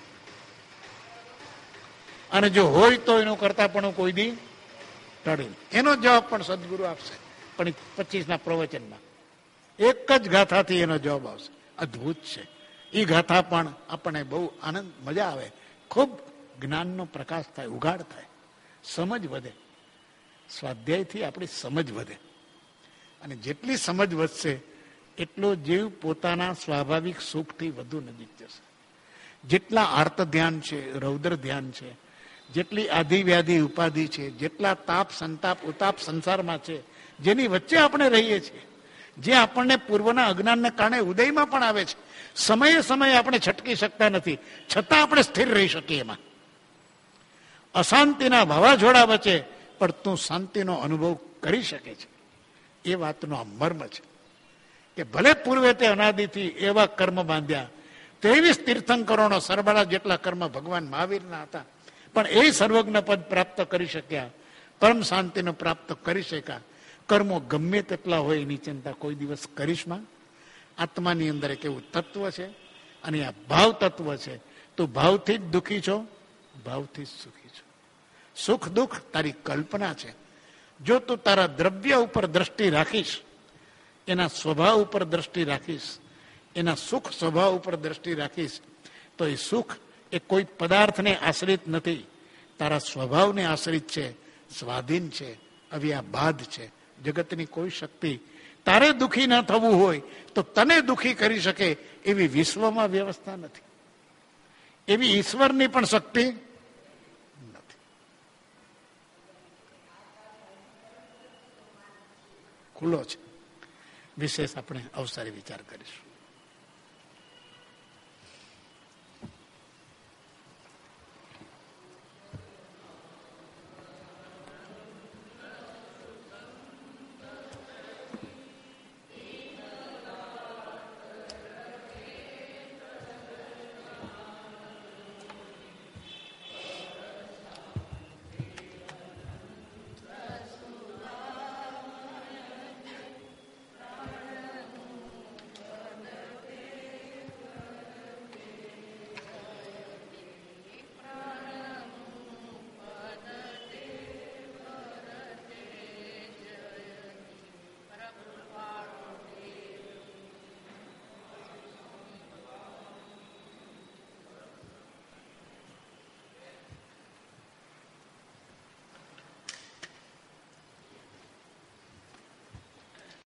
અને જો હોય તો એનું કરતા પણ કોઈ દી ટળે. એનો જવાબ પણ સદગુરુ આપશે, પણ પચીસના પ્રવચનમાં એક જ ગાથાથી એનો જવાબ આવશે. અદ્ભુત છે એ ગાથા, પણ આપણને બહુ આનંદ મજા આવે, ખૂબ જ્ઞાનનો પ્રકાશ થાય, ઉઘાડ થાય, સમજ વધે. સ્વાધ્યાયથી આપણી સમજ વધે, અને જેટલી સમજ વધશે એટલો જીવ પોતાના સ્વાભાવિક સુખથી વધુ નજીક જશે. જેટલા આર્ત ધ્યાન છે, રૌદ્ર ધ્યાન છે, જેટલી આધિ વ્યાધિ ઉપાધિ છે, જેટલા તાપ સંતાપ ઉતાપ સંસારમાં છે, જેની વચ્ચે આપણે રહીએ છીએ, જે આપણને પૂર્વના અજ્ઞાનને કારણે ઉદયમાં પણ આવે છે, સમયે સમયે આપણે છટકી શકતા નથી, છતાં આપણે સ્થિર રહી શકીએ એમાં. અશાંતિના વાવાઝોડા વચ્ચે પણ તું શાંતિનો અનુભવ કરી શકે છે. એ વાતનો આ મર્મ છે કે ભલે પૂર્વે તે અનાદિથી એવા કર્મ બાંધ્યા, ત્રેવીસ તીર્થંકરોનો સરવાળા જેટલા કર્મ ભગવાન મહાવીરના હતા, પણ એ સર્વજ્ઞ પદ પ્રાપ્ત કરી શક્યા, પરમ શાંતિનો પ્રાપ્ત કરી શક્યા. કર્મો ગમે તેટલા હોય એની ચિંતા કોઈ દિવસ કરીશમાં. આત્માની અંદર એક એવું તત્વ છે, અને આ ભાવ તત્વ છે. તું ભાવથી જ દુઃખી છો, ભાવથી જ સુખી છો. સુખ દુઃખ તારી કલ્પના છે. જો તું તારા દ્રવ્ય ઉપર દ્રષ્ટિ રાખીશ, એના સ્વભાવ ઉપર દ્રષ્ટિ રાખીશ, એના સુખ સ્વભાવ ઉપર દ્રષ્ટિ રાખીશ, તો એ સુખ એ કોઈ પદાર્થને આશ્રિત નથી, તારા સ્વભાવને આશ્રિત છે, સ્વાધીન છે, અવ્યાબાધ છે. જગતની કોઈ શક્તિ તારે દુઃખી ન થવું હોય તો તને દુઃખી કરી શકે એવી વિશ્વમાં વ્યવસ્થા નથી, એવી ઈશ્વરની પણ શક્તિ નથી. ખુલ્લો છે. વિશેષ આપણે અવસરે વિચાર કરીશું.